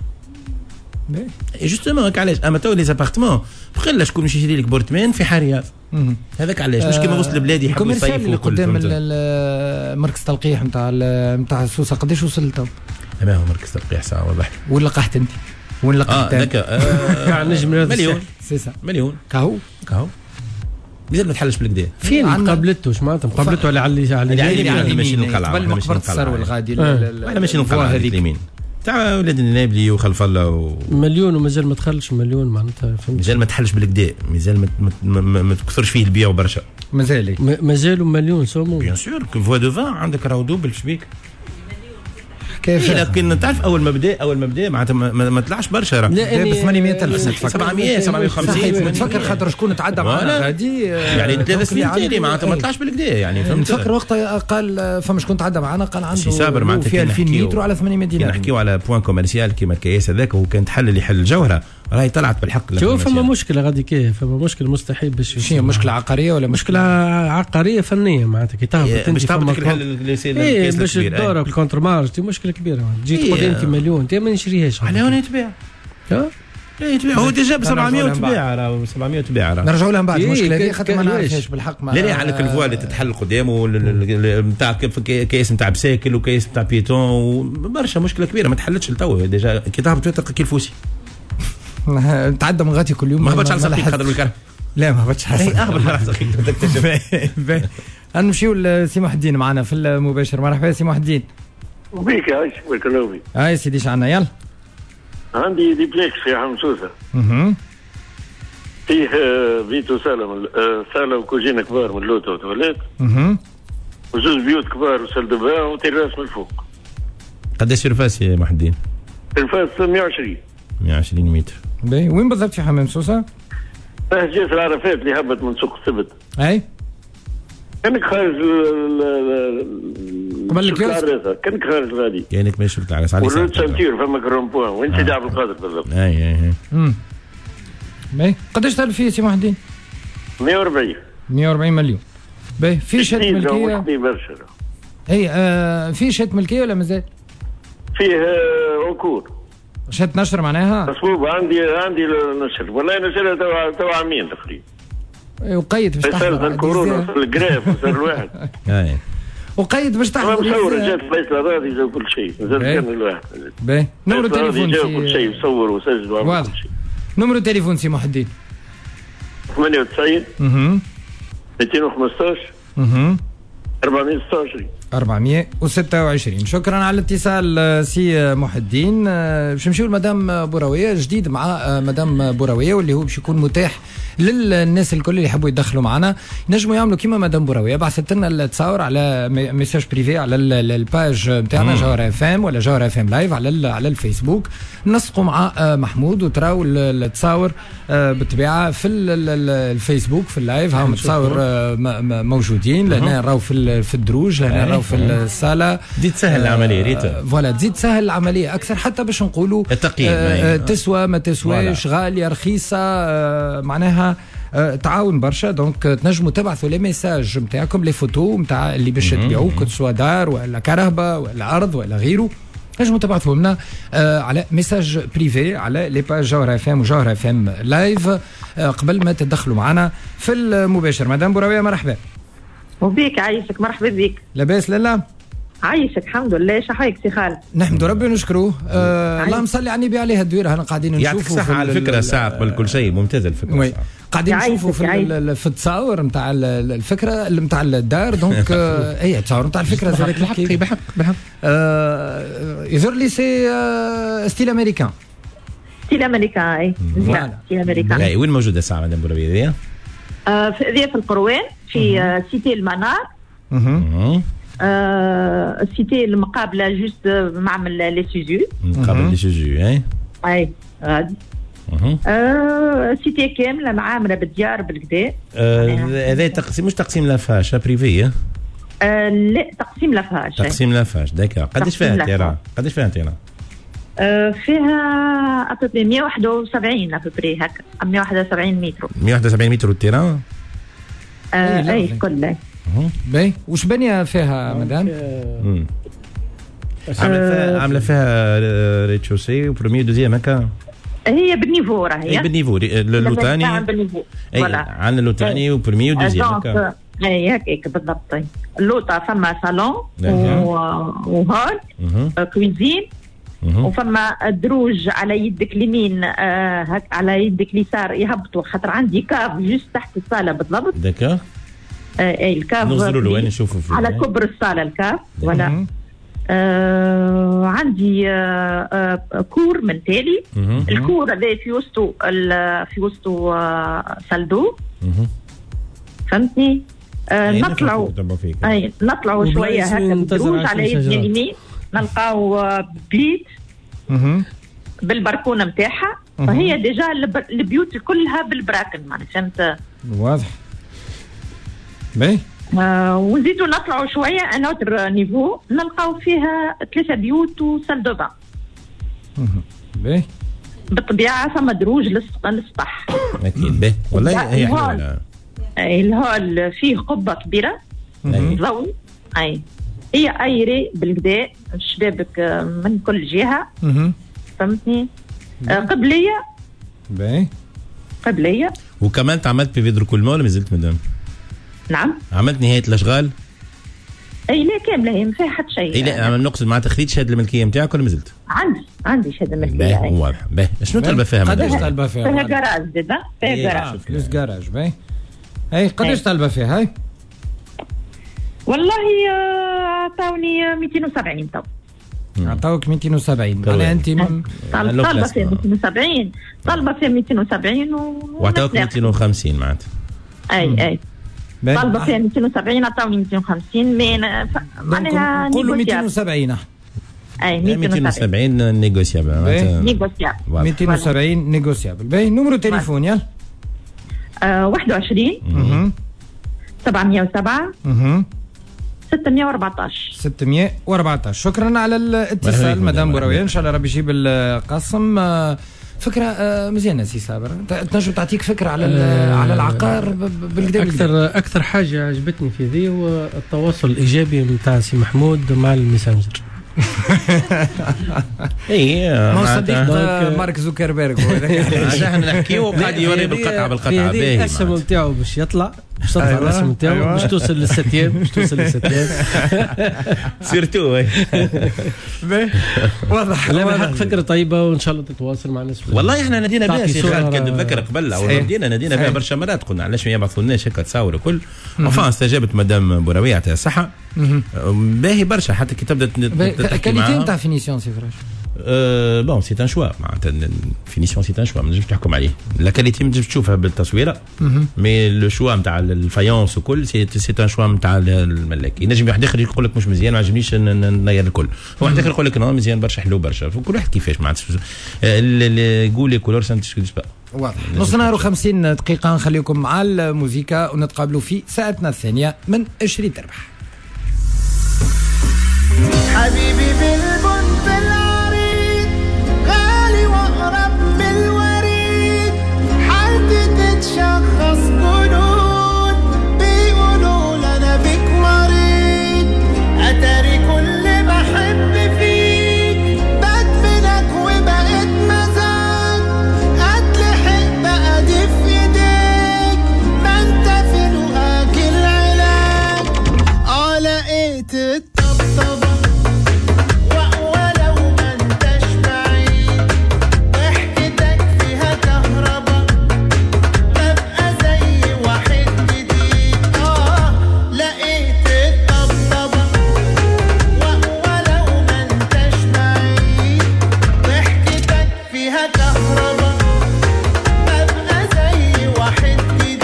جوستومون علاش اما تو لي زابارتمون بقى شكون باش يشري لك بورتمان في حريات. هذاك علاش مش كيما وسط البلاد يحبوا يصيفوا. اللي قدام مركز تلقيح نتاع سوسه قداش وصلت؟ ما هو مركز تلقيح ساعه واضح. وين لقحت انت؟ وين لقحت؟ كاع نجم مليون كاهو مازال ما تحلش بالكدا. فين مقابلته؟ اش معناتها مقابلته على اللي ماشي نقلع قبل مقبره الثروه الغادي احنا ماشي نقلع هذيك اليمين تاع ولاد النابلي وخلف الله مليون ومازال ما دخلش مليون معناتها مازال ما تحلش بالكدا، مازال ما تكثرش فيه البيع وبرشا. مازالوا مليون سومون بيان سور كون فوا دو فان عندك راهو دوبل في شبيك كيف. لكن تعرف اول ما بدا معناتها ما طلعش برشا راه ب 800,000 700 750 تفكر خاطر شكون تعدى معنا غادي يعني 3 سنين تالي معناتها ما طلعش بالكدا يعني فهمت. نفكر وقتها قال فما شكون تعدى معنا قال عنده سي صابر معناتها في 2000 متر على 800 دينار. نحكيو على بوان كوميرسيال كيما الكياس هذاك وكان تحل اللي يحل الجوهره راهي طلعت بالحق. شوف فما مشكله غادي كيف فما مشكله مستحيل باش شنو مشكله عقاريه ولا مشكله عقاريه فنيه معناتها كي تهبط باش تهبط الكيس باش تدور الكونتر مارج مشكله كبيره. جيت تقول انت مليون انت ما نشريهاش على وين يتباع؟ لا يتباع هو ديجا ب 700 وتباع راه 700 وتباع راه نرجعوا لها بعد. المشكله هذه خاطر ما نعرفهاش بالحق. لا على الفوا اللي تتحل قدامه نتاع كيس نتاع بساكل وكيس نتاع بيتون وبرشا مشكله كبيره ما تحلتش لتوا ديجا كي تهبط تلقى كيلفوسي نتعدى من غاتي كل يوم. ما هبطش على صحيح خاطر بالكره. لا ما هبطش على صحيح اهبط على صحيح تكتشف. نمشيو لسي محي الدين معنا في المباشر. مرحبا سي محي الدين. وبيك يعيش بالكلوبي. هاي سيدي شعنا يلا. عندي ديبليكس في حمصوصة. فيه فيتو صالة وكوجينة كبار من اللوطة وتواليت. وزوج بيوت كبار وسال دبان وتراس من الفوق. قداش سيرفاس يا محي الدين؟ سيرفاس 120 متر. باهي وين بالضبط في حمام سوسة؟ جهة العرفات اللي هبط من سوق السبت. اي كانك خارج قبل الكيوسك كانك خارج غادي كانك ماشي شفت على صالح ورد سنتير فما كرومبوان وانت جاي بالقادر بالضبط. اي باهي قداش تهلف فيه سي محي الدين؟ 140 مليون. باهي في شهادة ملكية؟ اي في شهادة ملكية ولا مازال؟ فيه عقود شهادة نشر معناها؟ مصبوب عندي نشر والله نشرها تو عامين تقريبا. وقيد باش تحضر صار الكورونا صار الجراف وصار الواحد. وقيد باش تحضر. مصور جات فيصل الاراضي جاب كل شيء مازال كان الواحد. باهي نمرو التليفون جاب كل شيء صور وسجل وعمل كل شيء. نمرو التليفون سي محي الدين 98 215 426. شكرا على الاتصال سي محي الدين. باش نمشيو لمدام بوراويه جديد مع مدام بوراويه واللي هو باش يكون متاح للناس الكل اللي يحبوا يدخلوا معنا ينجموا يعملوا كيما مدام بوراويه. بعثت لنا التصاور على ميساج بريفي على الباج نتاعنا جوهر اف ام ولا جوهر اف ام لايف على الفيسبوك. نسقوا مع محمود وتراو التصاور بالطبيعه في الفيسبوك في اللايف. هاهم التصاور موجودين لهنا نراو في الدروج لهنا نراو في الصاله. تزيد تسهل العمليه ريتا فوالا تزيد تسهل العمليه اكثر حتى باش نقولوا التقييم تسوى ما تسواش غاليه رخيصه معناها تعاون برشا. دونك تنجموا تبعثوا لي ميساج نتاعكم لي فوتو نتاع اللي باش تبيعوه كتسوا دار ولا كهرباء ولا ارض ولا غيره. نجموا تبعثوا لنا على ميساج بريفي على لي باج جوهر اف ام وجوهر اف ام لايف قبل ما تدخلوا معنا في المباشر. مدام بوراويه مرحبا. وبيك عايشك مرحبا بك. لاباس لاله؟ عايشك الحمد لله. شحالك سي خالد؟ نحمد ربي ونشكروه. اللهم صل على النبي عليه الدويره. انا قاعدين نشوفوا يعطيك الصحة على الفكره ساعه قبل كل شيء ممتازه الفكره. قاعدين نشوفوا في التصاور نتاع الفكره نتاع الدار. دونك اي تصاور نتاع الفكره بحق يظهر لي سي ستيل امريكان. ستيل امريكان اي مزيان ستيل امريكان. اي وين موجوده الساعه مدام بوراويه؟ في القروان في سيتي المنار. سيتي المقابله جوست معمل لي سيجو. مقابل لي سيجو اي غادي. سيتي كامله معامله بالديار بالكدا. هذا تقسيم مش تقسيم لافاش بريفيه؟ لا تقسيم لافاش. تقسيم لافاش داكا. قداش فيها تيران؟ فيها أبوبري 171 أبوبري هكا 171 متر 171 متر التيران. أي كله. باهي وش بنيه فيها مدام؟ عامله فيها ريتشوسي وبروميي دوزيام هكا. هي بالنيفو راهي. اي بالنيفو اللوتاني. اي عندنا اللوتاني وبروميي ودوزيام هكا. اي هكاك بالضبط. اللوطه فما صالون وهول كويزين وفما دروج على يدك اليمين هك على يدك اليسار يهبطوا خاطر عندي كاف جوست تحت الصاله بالضبط. دكا اي الكاف نوصلوا له وين نشوفوا على كبر الصاله الكاف ولا عندي كور من تالي. الكور هذا في وسطه سالدو فهمتني. نطلعوا شويه هكا بالدروج على يدنا اليمين نلقاو بيت بالبركونه نتاعها. فهي ديجا البيوت كلها بالبراكن معناها فهمت. واضح. باهي ونزيدوا نطلعوا شويه انوتر نيفو نلقاو فيها 3 بيوت وسال دو بان. باهي بالطبيعه فما دروج للسطح. اكيد باهي والله هي حلوه. الهول فيه قبه كبيره ضوء. اي هي ايري بالكدا شبابك من كل جهه فهمتني. قبليه. باهي قبليه. وكمان عملت بيفي دركولمون ما زلت مدام؟ نعم عملت نهايه الاشغال. اي لا كامله هي ما فيها حتى شيء. اي لا نقصد معناتها خذيت شهاده الملكيه نتاعك ولا ما زلت؟ عندي شهاده الملكيه. باهي واضح. باهي شنو طالبه فيها مدام؟ قداش طالبه فيها؟ فيها جراج زاده فيها جراج. فلوس جراج. باهي اي قداش طالبه فيها هاي؟ والله عطاوني 270 تو. عطاوك 270 معناها انت طالبه فيها 270 طالبه فيها 270 وعطاوك 250 معناتها. اي طالبه فيها 270 عطاوني 250 معناها نقولوا 270. اي 270 نيغوسيابل. 270 نيغوسيابل. باهي نمرو تليفون يلا. 21 707 614. شكرا على الاتصال مدام بوراويه. ان شاء الله ربي يجيب القسم. فكره مزيانه سي صابر. تنجم تعطيك فكره على العقار بالكدا. اكثر حاجه عجبتني في ذي هو التواصل الايجابي نتاع سي محمود مع الميسنجر. اي ما صديق مارك زوكربيرغ. احنا نحكيو وقاعد يوري بالقطعه باهي. الاسم نتاعو باش يطلع باش تطلع الاسم نتاعو باش توصل للستيام سيرتو. واضح. لا فكره طيبه وان شاء الله تتواصل مع الناس. والله احنا نادينا بها سي خالد كنتذكر قبل او نادينا بها برشا مرات قلنا علاش ما يبعثوا لناش هكا تصاور وكل. استجابت مدام بوراويه يعطيها الصحه. باهي برشا حتى كي تبدا تحكي معاها. كاليتي نتاع فينيسيون سي فراش. بون سي ان شوا معناتها الفينيسيون سي ان شوا ما نجمش تحكم عليه. لا كاليتي ما تنجمش تشوفها بالتصويره مي لو شوا نتاع الفايونس وكل سي ان شوا نتاع الملاك. ينجم واحد اخر يقول لك مش مزيان ما عجبنيش نغير الكل. واحد اخر يقول لك نو مزيان برشا حلو برشا. كل واحد كيفاش معناتها اللي يقول لي كولور سانتش با. واضح. نص نهار و50 دقيقه نخليكم مع الموسيقى ونتقابلوا في ساعتنا الثانيه من 20 تربح. حبيبي بالبنت العريض غالي واقرب من الوريد حالتي تتشخص جنون بيقولوا لنا بك مريض اتاري كل بحب فيك بدمنك وبقيت مزاج اتلحق بقى دي في ايديك ما انت في لقاك العلاج لقيت الطبطبة ولو ما انتش بعيد ضحكتك فيها كهربا ببقى زي واحد جديد لقيت الطبطبة ولو ما انتش بعيد ضحكتك فيها كهربا ببقى زي واحد جديد.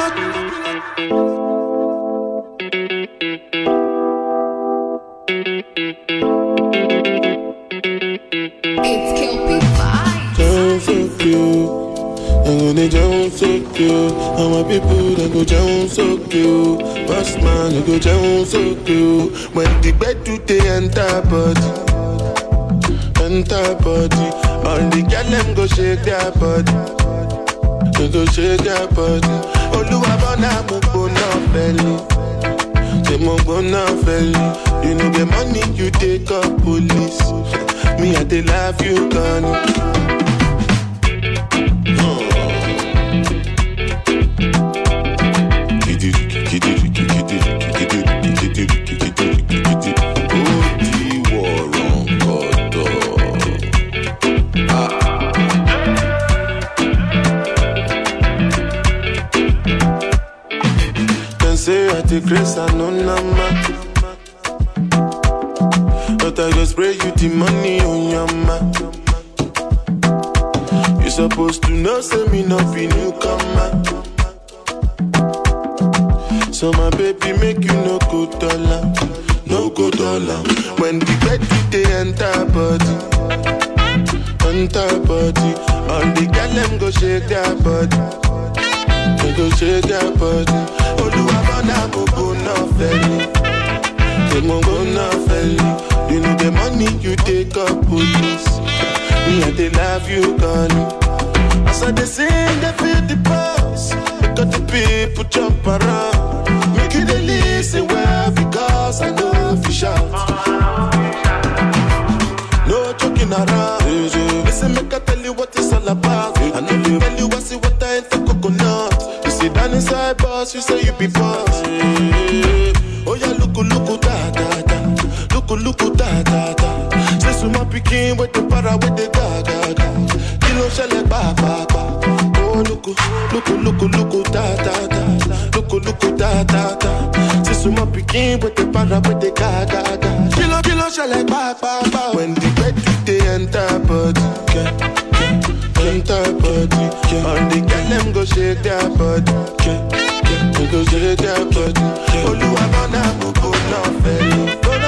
And my people they go down so cute. Boss man they go down so cute. When the bed do they enter body. All the girl them go shake their body. They go shake their body. Oluwabona mo gbona belly. Say mo gbona belly. You know the money you take up police. Me I dey love you gone. Grace and no number. But I just spray you the money on your mouth. You supposed to know, say me not be newcomer. So my baby make you no go dollar. No go dollar. When the bed they enter body. All the girl them go shake their body. They go shake their body. Oluwabona mo go na felly. They mo go na felly. You know the money you take up police. Me I dey love you gone. As I dey sing they feel the pulse. Look at the people jump around. Make you dey listen well because I know if you shout. No joking around. Listen make I tell you what it's all about. I know you tell you I see what I ain't the coconut. Sit down inside boss, you say you be boss. Oh yeah, look da da da. Look da da da. Say so my picking with the para with the ga ga ga. Kilo shell ba ba ba. Oh look da da da. Look da da da. Say so my picking with the para with the ga ga ga. Kilo shell ba ba ba. When the bed they enter body. Enter body, all the girl them go shake their body, they go shake their body. Oluwabona mo go na felly, go na.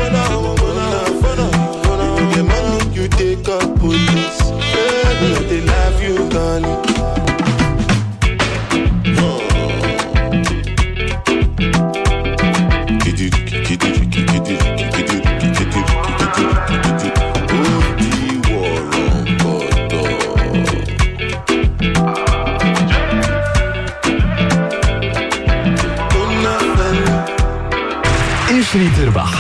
You get money, you take up police. Baby, they love you, gone. اشري تربح.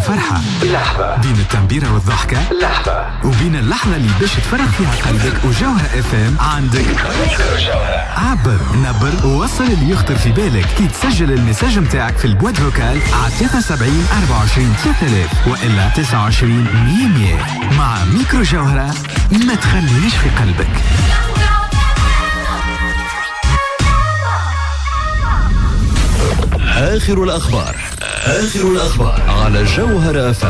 والفرحة لحظة، بين التنبيرة والضحكة لحظة، وبين اللحظة اللي باش تفرغ فيها قلبك وجوهرة FM عندك عبر نبر ووصل اللي يخطر في بالك كي تسجل المساج متاعك في البواد فوكال على 73 24 3000 وإلا 29 100 مع ميكرو جوهرة. ما تخليش في قلبك. آخر الأخبار على جوهرة FM.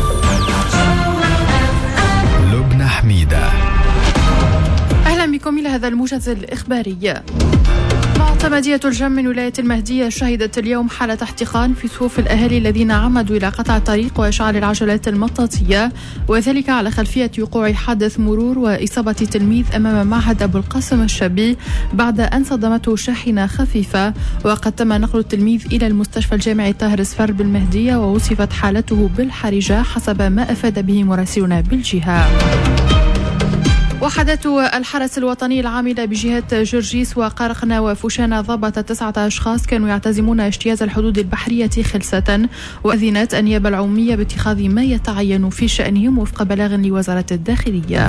لبنى حميدة. أهلا بكم إلى هذا الموجز الإخباري. معتمدية الجم من ولاية المهدية شهدت اليوم حالة احتقان في صفوف الأهالي الذين عمدوا إلى قطع الطريق وإشعال العجلات المطاطية، وذلك على خلفية وقوع حادث مرور وإصابة تلميذ أمام معهد أبو القاسم الشابي بعد أن صدمته شاحنة خفيفة. وقد تم نقل التلميذ إلى المستشفى الجامعي طاهر سفر بالمهدية ووصفت حالته بالحرجة حسب ما أفاد به مراسلنا بالجهة. وحدات الحرس الوطني العاملة بجهات جرجيس وقرقنا وفوشانا ضبطت 9 أشخاص كانوا يعتزمون اجتياز الحدود البحرية خلسة، وأذنت النيابة العمومية باتخاذ ما يتعين في شأنهم وفق بلاغ لوزارة الداخلية.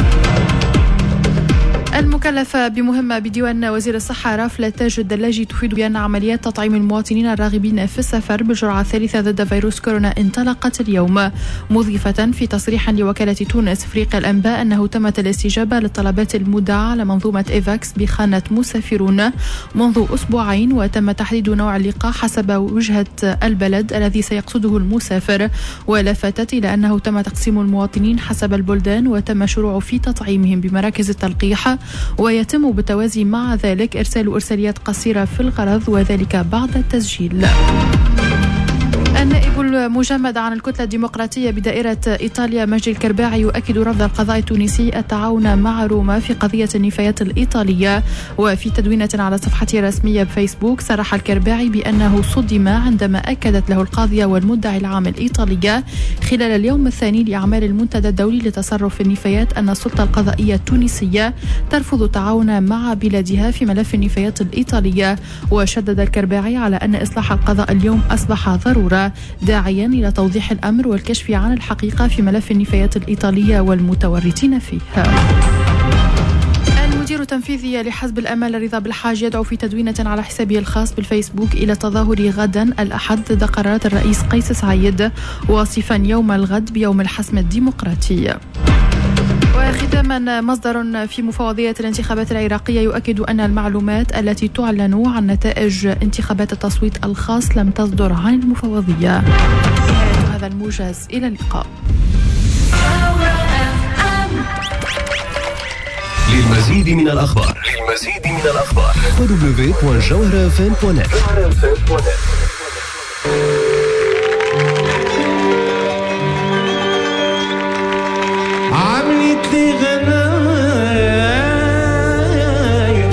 المكلفة بمهمة بديوان وزير الصحة رافلة تاج الدلاجي تفيد بأن عمليات تطعيم المواطنين الراغبين في السفر بالجرعة الثالثة ضد فيروس كورونا انطلقت اليوم، مضيفة في تصريح لوكالة تونس فريق الأنباء أنه تمت الاستجابة للطلبات المودعة على منظومة إيفاكس بخانة مسافرون منذ أسبوعين، وتم تحديد نوع اللقاح حسب وجهة البلد الذي سيقصده المسافر. ولفتت إلى أنه تم تقسيم المواطنين حسب البلدان وتم شروع في تطعيمهم بمراكز التلقيح، ويتم بالتوازي مع ذلك إرسال أرساليات قصيرة في الغرض وذلك بعد التسجيل. النائب المجمد عن الكتلة الديمقراطية بدائرة إيطاليا مجدي الكرباعي يؤكد رفض القضاء التونسي التعاون مع روما في قضية النفايات الإيطالية. وفي تدوينة على صفحته الرسمية بفيسبوك صرح الكرباعي بأنه صدم عندما أكدت له القاضية والمدعي العام الإيطالية خلال اليوم الثاني لأعمال المنتدى الدولي لتصرف النفايات أن السلطة القضائية التونسية ترفض التعاون مع بلادها في ملف النفايات الإيطالية. وشدد الكرباعي على أن إصلاح القضاء اليوم أصبح ضرورة، داعيا إلى توضيح الأمر والكشف عن الحقيقة في ملف النفايات الإيطالية والمتورطين فيها. المدير التنفيذي لحزب الأمل رضا بالحاج يدعو في تدوينة على حسابه الخاص بالفيسبوك إلى التظاهر غدا الأحد ضد قرارات الرئيس قيس سعيد، واصفا يوم الغد بيوم الحسم الديمقراطي. وختاما مصدر في مفوضية الانتخابات العراقية يؤكد أن المعلومات التي تعلن عن نتائج انتخابات التصويت الخاص لم تصدر عن المفوضية. نهاية هذا الموجز، إلى اللقاء. للمزيد من الأخبار www.jawharafm.net. عملت لي غنايا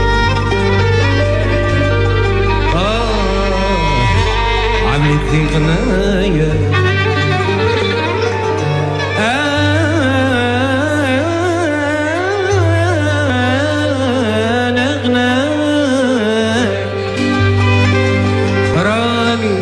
عملت لي غنايا انا غنايا راني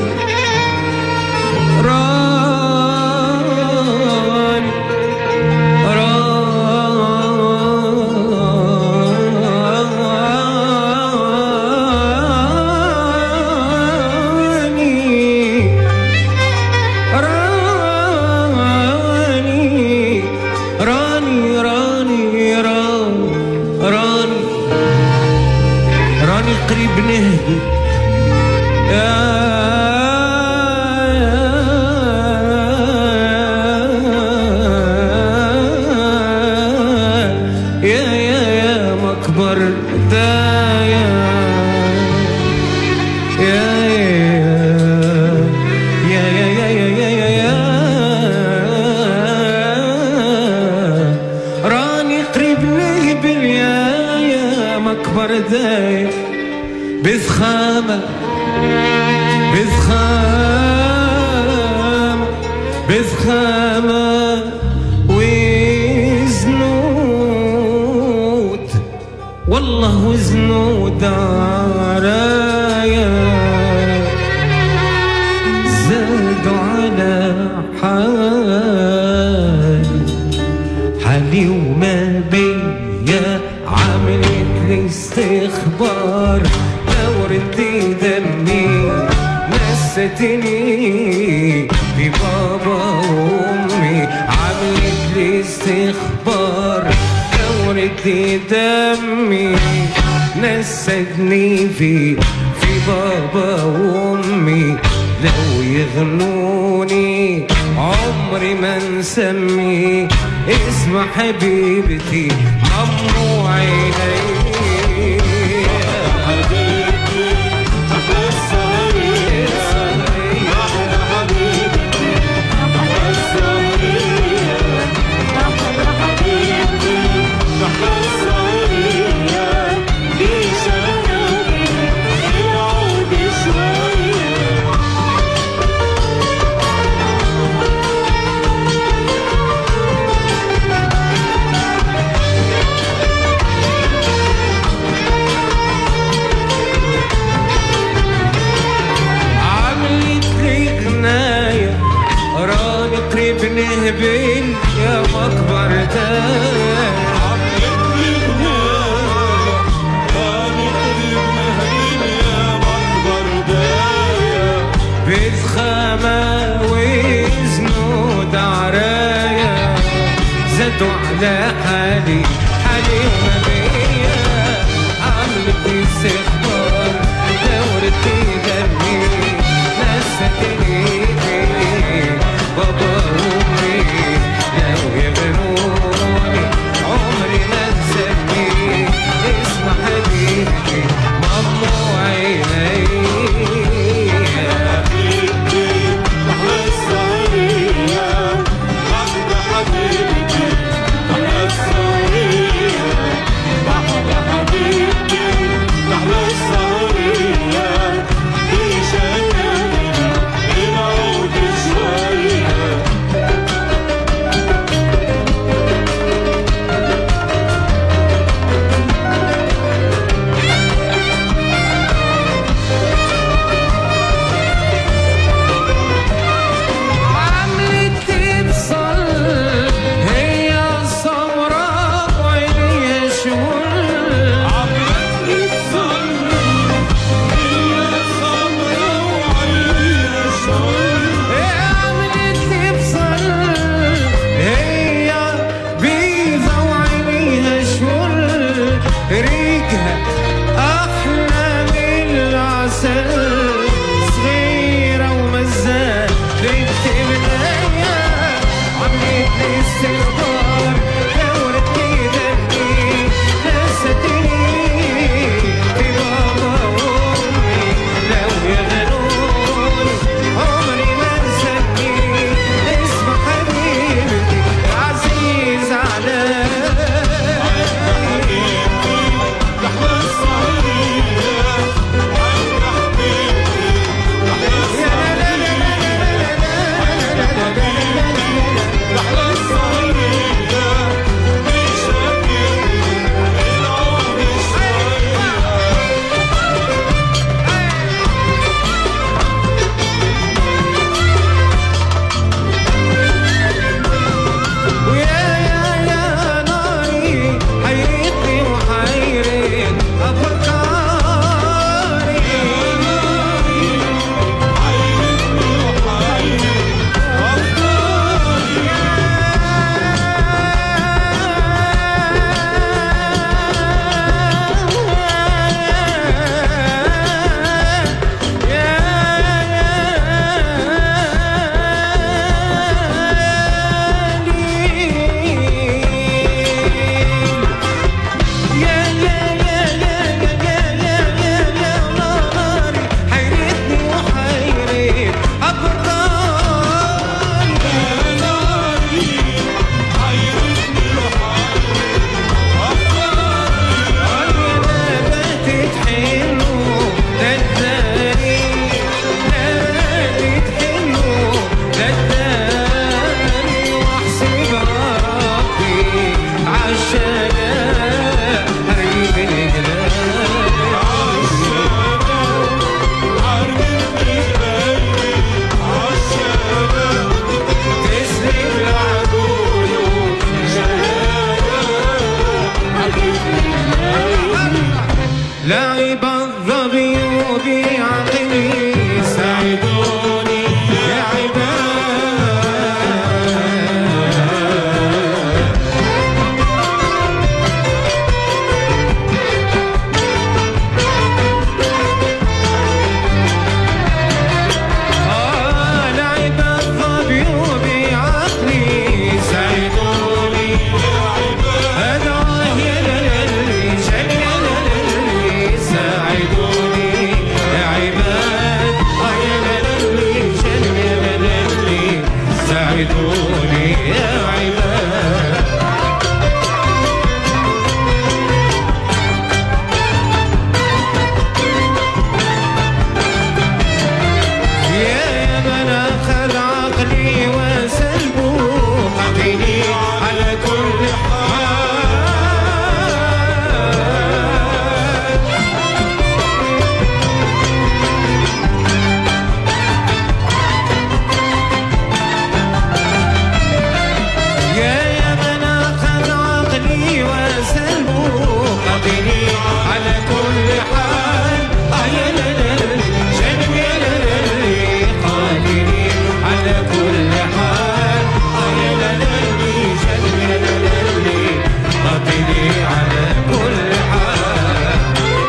قريب نهدي يا مكبر دايا راني قريب نهبل يا مكبر دايا بزخامة وزنود والله وزنود عرايا زادوا على حالي وما بيا عملت لي استخبار دورت دمي نستني في بابا وامي عملت لي استخبار دورت دمي نستني في بابا وامي لو يغنوني عمري ما نسمي اسم حبيبتي ممنوع عيني نهبل يا مكبر داي عملت لي بناية كانت لي بنهبل يا مكبر داي بالخامة وزنود عرايا زادوا على حالي وما بيا عملت لي استخبار دورت دمي نستني بابا وامي لو يغنوني عمري ما نسمي اسم حبيبتي ممنوع عيني حبيبتي احلى السعية عند حبيبتي احلى السعية ساعدوني يا عباد. يا من أخذ عقلي وسلبه قتلي على كل حال. يا من أخذ عقلي وسلبه قتلي على كل حال. يا لا لا جنب يا لا لا قاتلي على كل حال. يا لا لا جنب يا لا لا قاتلي على كل حال.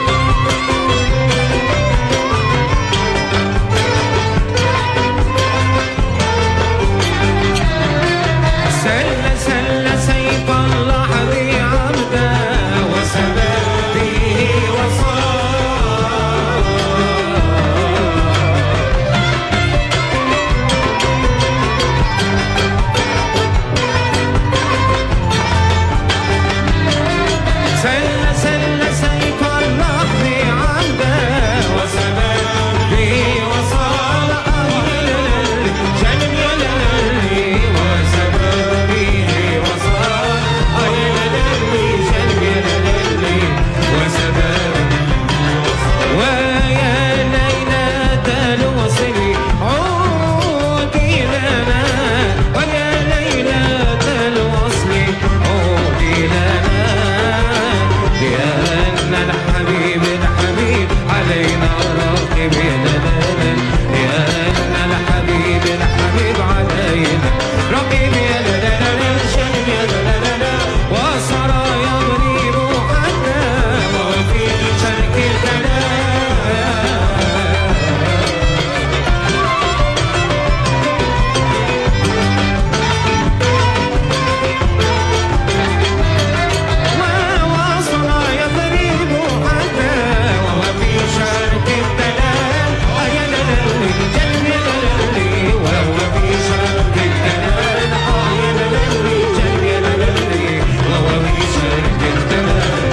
سل سل سيف اللحظ عبدا وسبى به وصار. سل سل سيف اللحظ عبدا وسبى به وصار. جنب يا لالي وسبى به وصار. يا لالي جنب يا لالي وسبى. ويا ليلة الوصل عودي لنا. ويا ليلة الوصل عودي لنا. لأن الحبيب الحبيب علينا راقب لنا. لأن الحبيب الحبيب علينا راقب لنا. شنب يا لنا وصار يضرب حتى وفي شرك الكلام. ووصل يضرب حتى وهو في شرك الكلام. يا لالي جنب يا لالي وهو في شرك الكلام. يا لالي جنب يا لالي وهو في شرك الكلام.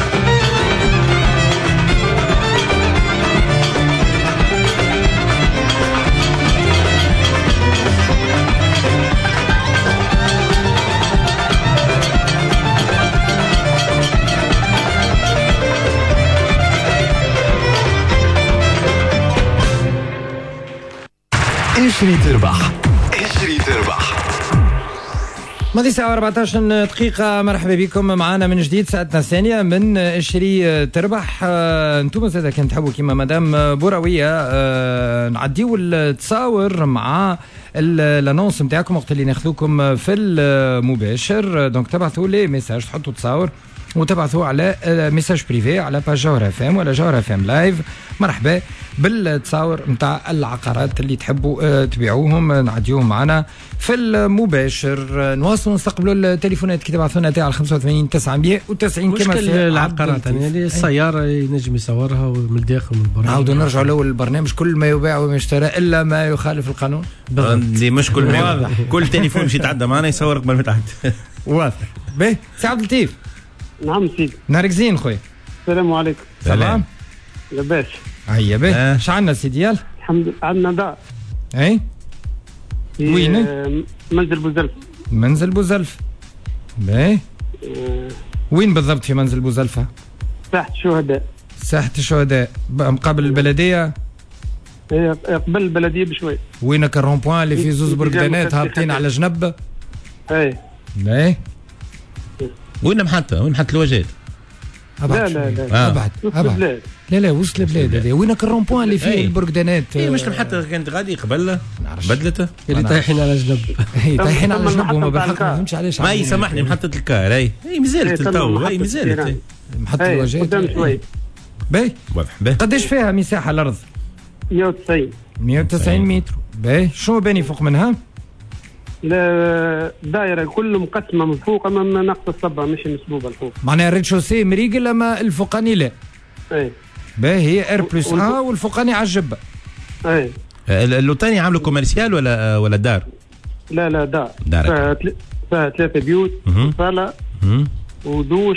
اشري تربح. اشري تربح. ماضي ساعة 14 دقيقة. مرحبا بكم معنا من جديد ساعتنا الثانية من اشري تربح. انتم زادا كان تحبوا كيما مدام بوراوية نعديو التصاور مع الانونس نتاعكم وقت اللي ناخذوكم في المباشر. دونك تبعثوا لي ميساج تحطوا تصاور وتبعثوا على ميساج بريفي على باج جوهر اف ام ولا جوهر اف ام لايف. مرحبا بالتصاور نتاع العقارات اللي تحبوا تبيعوهم نعديوهم معنا في المباشر. نواصلوا نستقبلوا التليفونات كي تبعثونا تاع 85 990 كما مشكل العقارات يعني السيارة ينجم يصورها من الداخل من برا. نعاودوا نرجعوا لاول البرنامج كل ما يباع وما يشترى الا ما يخالف القانون. دي مش كل ما كل تليفون مش يتعدى معنا يصور قبل ما يتعدى. واضح. باهي سي عبد اللطيف. نعم سيدي. نهارك زين خويا. السلام عليكم. سلام. لاباس. هيا باهي. شعلنا سيدي يلا. الحمد لله عندنا دار. اي وين؟ منزل بوزلف. منزل بوزلف. باهي. وين بالضبط في منزل بوزلفة؟ ساحة الشهداء. ساحة الشهداء مقابل البلدية؟ قبل البلدية بشوي. وينك الرون بوان اللي فيه زوز بركدانات هابطين على جنب؟ اي. اي. وين محطة؟ وين محطة الوجاد؟ لا لا لا ابعد ابعد. لا وسط البلاد هذه. وينك الرون بوان اللي فيه البركدانات؟ اي مش المحطة كانت غادي قبل بدلته اللي طايحين على جنب. طايحين على جنب وما بالحق ما فهمتش علاش. ما يسمحني محطة الكار اي مازالت تو اي مازالت محطة الوجاد قدام شوي. باهي واضح. باهي قداش فيها مساحة الأرض؟ 190 متر. باهي شنو باني فوق منها؟ لا دائرة كله مقسمة من فوق أما ناقص الصبة مش مسبوبة الفوق. معناها الريتشوسي مريقل أما الفوقاني لا. اي باهي هي ار بلس والفوقاني على الجبة. اي اللوتاني عامله كوميرسيال ولا دار؟ لا دار دارك. فيها 3 بيوت، صالة ودوش.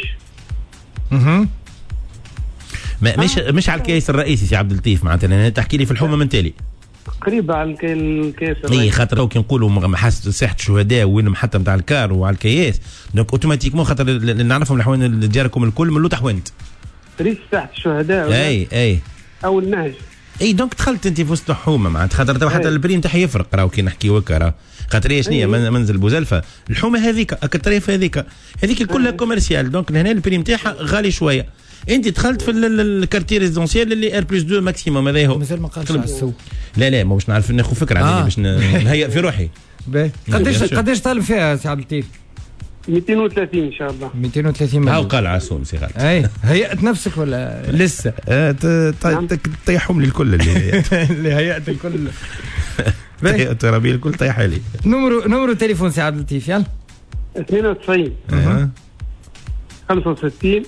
مش على الكيس الرئيسي سي عبد اللطيف معناتها تحكي لي في الحومه من تالي قريبة على الكيس اي خاطر لو كي نقولوا محاسة ساحه الشهداء وين المحطه نتاع الكار وعلى الكياس دونك اوتوماتيكمون خاطر نعرفهم الحوان ديالكم الكل من لو تحوانت ريس ساحه الشهداء اي او النهج. اي دونك دخلت انت في وسط الحومه معناتها خاطر تو حتى البريم تاعها يفرق راهو كي نحكيو هكا راه خاطر هي شنيا منزل بوزلفه الحومه هذيك الطريف هذيك كلها كوميرسيال دونك هنا البريم تاعها غالي شويه. انت دخلت في الكارتي ريزيدونسيال اللي ار+2 ماكسيموم هذا هو مازال ما قالش على السوق. لا ما باش نعرف ناخذ فكره عليه باش نهيئ في روحي. قداش طالب فيها سي عبد اللطيف؟ 230 ان شاء الله. 230 مليون. هاو قال عسوم سي غالب. اي هيئت نفسك ولا لسه؟ طيحهم لي الكل اللي هيئت الكل. ترابي الكل طيح لي. نمرو تليفون سي عبد اللطيف يلا. 92 65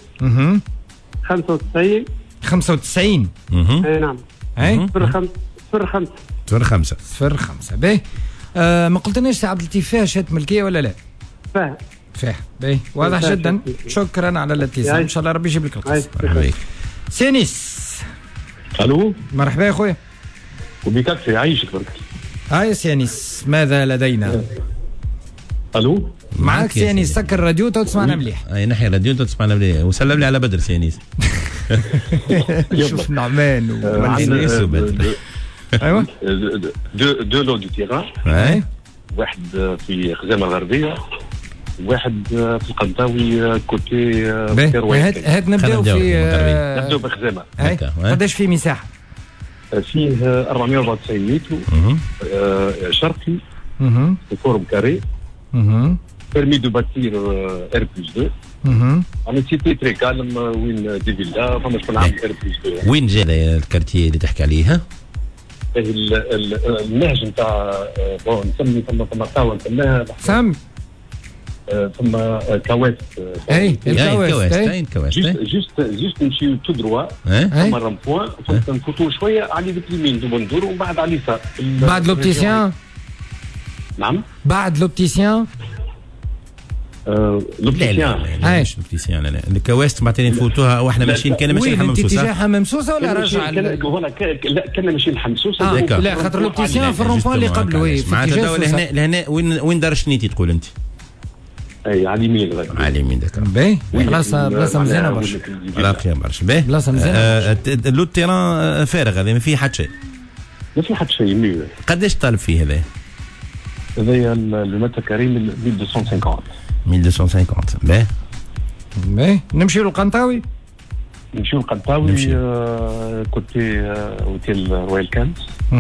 95 اي نعم. اي 05 باهي. ما قلتلناش سي عبد اللطيف فيها شهاده ملكيه ولا لا؟ فيها باهي واضح جدا. شكرا على الاتصال ان شاء الله ربي يجيب لك القصه. سينيس الو مرحبا يا خويا. وبك يعيشك برك. هاي سينيس ماذا لدينا؟ الو معك سينيس سكر الراديو تو تسمعنا مليح. اي نحي الراديو تو تسمعنا مليح وسلم لي على بدر سينيس. شوف نعمان وسينيس وبدر. ايوه دو لو دو تيران. واحد في خزامه غربيه واحد في القنطاوي كوتي هات نبداو بخزامه. قداش في مساحه؟ فيه 494 متر شرقي فورم كاري permis de bâtir R+2. انا سيتي تري كالم وين دي فيلا فما شكون عامل R+2. وين جا الكارتيه اللي تحكي عليه؟ النهج نتاع نسمي ثم قهوه نسميها سام ثم كواست. اي الكواست جوست نمشيو تو دروا ثم رامبوان نفوتوا شويه على اليمين ندور ومن بعد على اليسار بعد لوبتيسيان. نعم بعد لوبتيسيان. لوبتيسيان مش لوبتيسيان لا الكواست بعدين نفوتوها واحنا ماشيين كان ماشيين حمام مسوسه. اتجاه حمام مسوسه ولا راجع؟ لا كنا ماشيين حمام مسوسه. لا خاطر لوبتيسيان في الرومبوان اللي قبله. وي معناتها لهنا وين دار شنيتي تقول انت؟ اي على اليمين على اليمين داك باهي بلاصه مزيانه برشا. راقيه برشا باهي بلاصه مزيانه. لو تيران فارغ هذا ما فيه حتى شيء. ما فيه حتى شيء. قداش طالب فيه هذا؟ هذايا المتر كريم 1250. 1250 باهي. نمشيو للقنطاوي. كوتي اوتيل رويال كانز.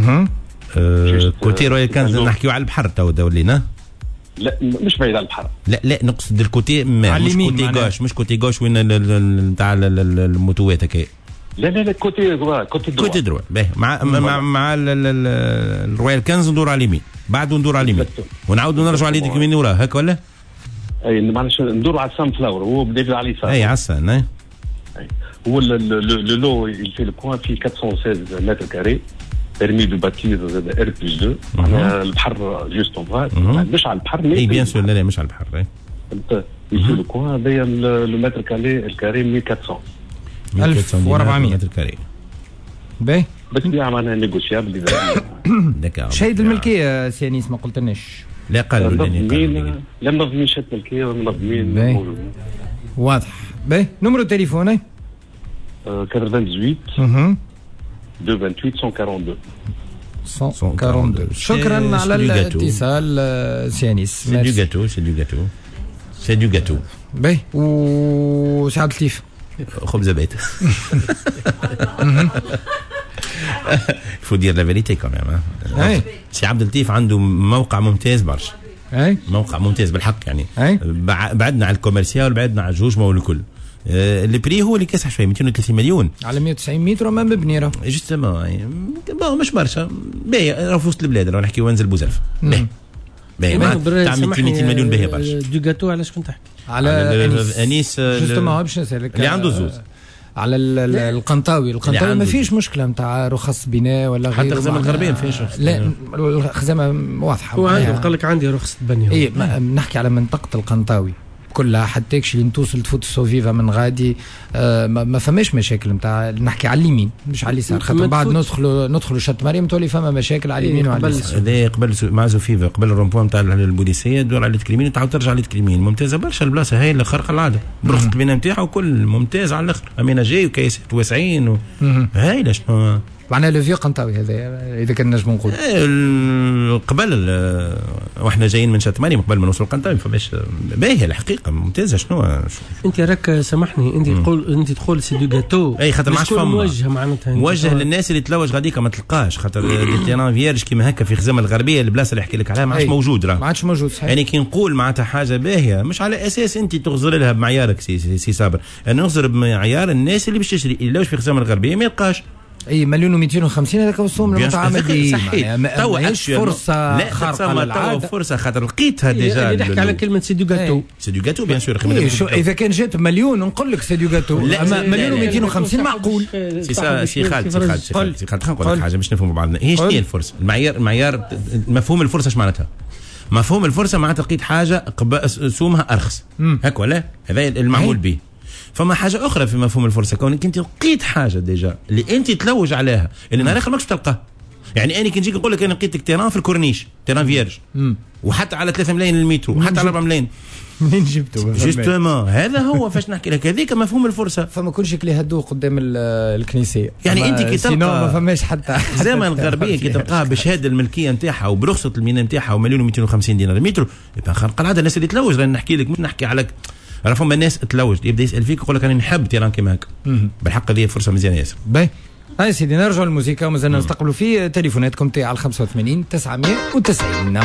كوتي رويال كانز نحكيو على البحر تو ولينا. لا مش بعيد على البحر. لا نقصد الكوتي مش كوتي غوش وين نتاع الموتوات هكا. لا كوتي دروا باهي مع الرويال كانز ندور على اليمين بعد ندور على اليمين ونعاودوا نرجعوا على يدك اليمين وراه هكا ولا؟ اي معلش ندوروا على السان فلاور هو بدا على اليسار. اي على السان هو لو يلفي لو كوان في 416 متر كاري permis de bâtir R+2 معناها البحر جوست اون مش على البحر. اي بيان سور لا مش على البحر. يلفي لو كوان هذايا لو متر كاري 1400 1400 متر كاري. باهي بس بيع معناها نيغوسيابل. شهيد الملكيه سيانيس ما قلتلناش. لا قالوا لا منظمين شهاده ملكيه ولا منظمين. واضح باهي. نمرو تليفون 98 228 142. شكرا على الاتصال سيانيس. سي دو غاتو باهي. وسي عبد اللطيف خبزه بيت. faut dire la vérité quand même. سي عبد اللطيف عنده موقع ممتاز برشا. موقع ممتاز بالحق يعني. بعدنا على الكوميرسيال بعدنا على الجوج ما الكل. البري هو اللي كاسح شويه 230 مليون على 190 متر ما مبني راه جوستومون مش برشا باهي راه في وسط البلاد راه نحكيو وانزل بوزلفه باهي تاع 230 مليون باهي برشا. دو غاتو علاش كنت تحكي على انيس جوستومون باش نسالك اللي عنده زوز على القنطاوي ما فيش مشكله نتاع رخص بناء ولا غيره. حتى الخزامه الغربيه ما فيش رخص. لا الخزامه واضحه. هو عنده قال لك عندي رخصه بني. اي نحكي على منطقه القنطاوي كلها حتى اللي توصل تفوت السوفيفا من غادي ما فماش مشاكل نتاع نحكي على اليمين مش على اليسار خاطر بعد ندخلوا شط مريم تولي فما مشاكل على اليمين وعلى اليسار. هذا قبل مع زوفيفا قبل الرومبوان نتاع البوليسيه تدور على اليمين وتعاود ترجع على اليمين. ممتازه برشا البلاصه هاي اللي خارقه العاده برخصه البناء نتاعها وكل ممتاز على الاخر. امينه جاي وكيسات واسعين هاي شنو معناها لو فيو قنطاوي هذا اذا كان نجم نقول قبل واحنا جايين من شات مريم قبل ما نوصل قنطاوي فماش باهيه الحقيقه ممتازه. شنو انت راك سامحني انت تقول سي دو جاتو اي خاطر ما عادش فما موجه معناتها موجه للناس اللي تلوج غاديك ما تلقاش خاطر التيران فيرج كيما هكا في خزامه الغربيه البلاصه اللي احكي لك عليها ما عادش موجود. ما عادش موجود صحيح. يعني كي نقول معناتها حاجه باهيه مش على اساس انت تغزر لها بمعيارك سي صابر. انا نغزر بمعيار الناس اللي باش تشري اللي في خزامه الغربيه ما يلقاش. اي 1,250,000 هذاك السوم المتعامل به ماهيش فرصه خارقه للعاده. فرصه خاطر لقيتها ديجا. نحكي على كلمه سي دو جاتو. سي دو جاتو بيان سور. اذا كان جات مليون نقول لك سي دو جاتو. اما 1,250,000 معقول. سي خالد نقول لك حاجه باش نفهموا بعضنا. هي شنو هي الفرصه؟ المعيار مفهوم الفرصه ايش معناتها؟ مفهوم الفرصه معناتها لقيت حاجه سومها ارخص هكا ولا هذا المعمول به. فما حاجه اخرى في مفهوم الفرصه كونك انت لقيت حاجه ديجا اللي انت تلوج عليها اللي نهار اخر ماكش تلقاه. يعني انا كي نجيك نقول لك انا لقيت تيران في الكورنيش تيران فيرج وحتى على 3 ملايين المترو وحتى على 4 ملايين منين جبته جوستومون هذا هو فاش نحكي لك هذيك مفهوم الفرصه. فما كلش كلي هدوه قدام الكنيسيه يعني انت كي تلقى ما فماش حتى الخزامه الغربيه كي تلقاها بشهاده الملكيه نتاعها وبرخصه المينا نتاعها و1,250 دينار المترو يبقى خارق العاده. الناس اللي تلوج راني نحكي لك مش نحكي عليك راه فما الناس تلوج يبدا يسال فيك يقول لك انا نحب تيران كيما هكا بالحق هذه فرصه مزيانه ياسر. باهي هاي سيدي نرجعوا للموسيقى ومازلنا نستقبلوا في تليفوناتكم تاع 85 990.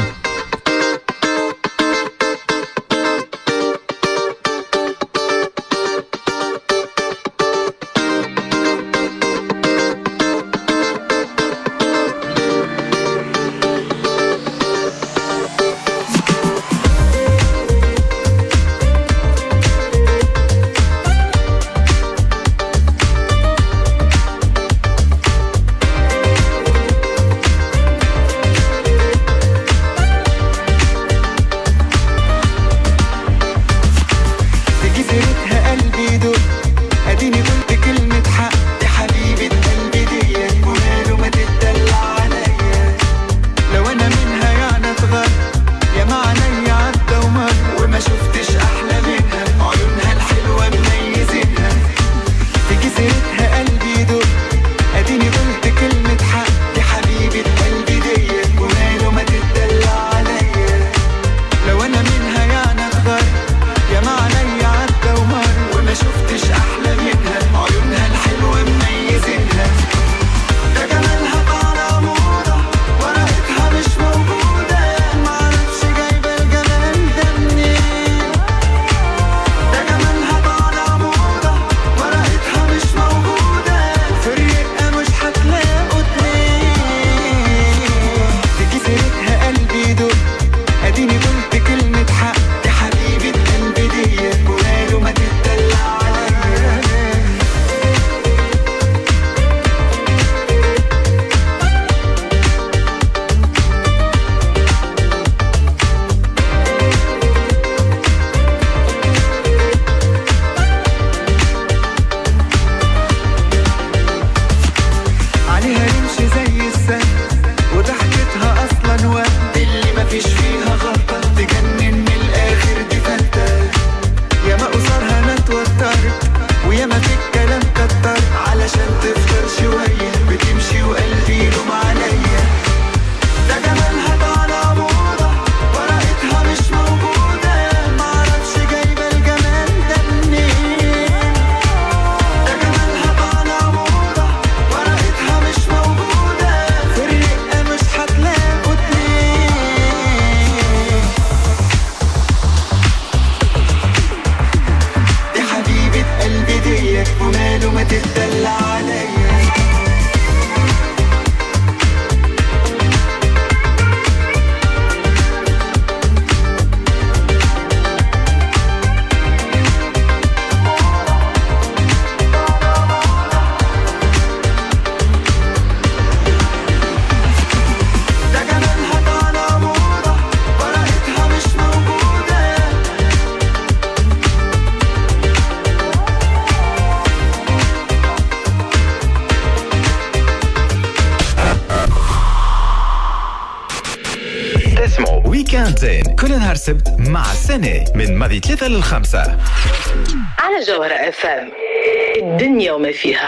اسمعوا ويكاند زين كل نهار سبت مع سنة من ماضي 3 ل5 على جوهرة FM الدنيا وما فيها.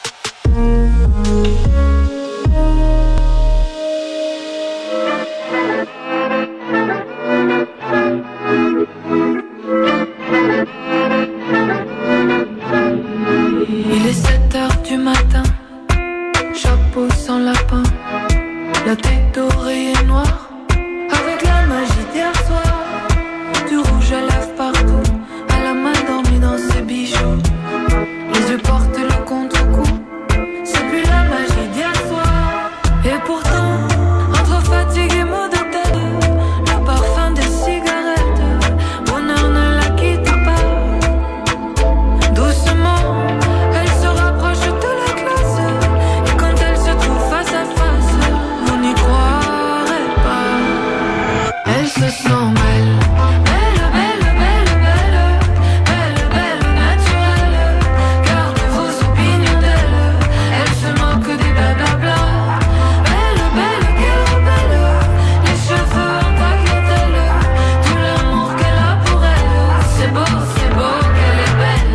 Il est 7h du matin, chapeau sans lapin, la tête dorée et noire, avec la magie d'hier soir, du rouge à lèvres partout, à la main dormie dans ses bijoux, les yeux portent le contre-coup, c'est plus la magie d'hier soir, et pourtant, entre fatigue et maux de tête, le parfum des cigarettes, bonheur ne la quitte pas, doucement. Se sent belle, belle, belle, belle, belle, belle, belle, naturelle. Garde vos opinions d'elle, elle se moque des blablabla. Belle, belle, quelle rebelle, les cheveux en tagliatelle, tout l'amour qu'elle a pour elle. C'est beau qu'elle est belle.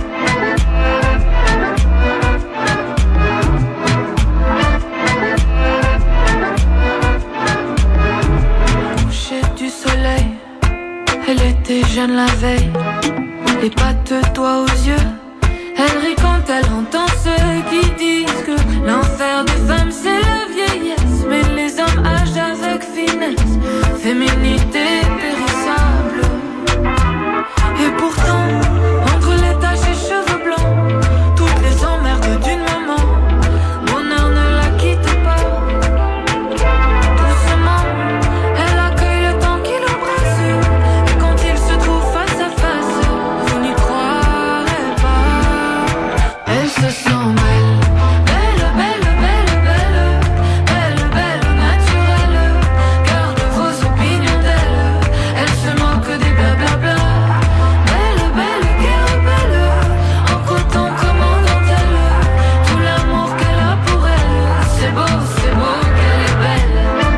Du soleil, elle était jeune la veille, les pattes doigts aux yeux, elle rit quand elle entend ceux qui disent que l'enfer des femmes c'est la vieillesse, mais les hommes agent avec finesse, féminité périssable. Et pourtant, entre les taches et cheveux blancs, toutes les emmerdes d'une maman, bonheur ne la quitte pas. Doucement, elle accueille le temps qui l'embrasse, et quand il se trouve face à face, vous n'y croirez pas. Elle se sent belle, belle, belle, belle, belle, belle, belle, naturelle. Garde vos opinions d'elle, elle se moque des blablabla. Belle, belle, quelle rebelle, en coton comme en dentelle, tout l'amour qu'elle a pour elle. C'est beau qu'elle est belle.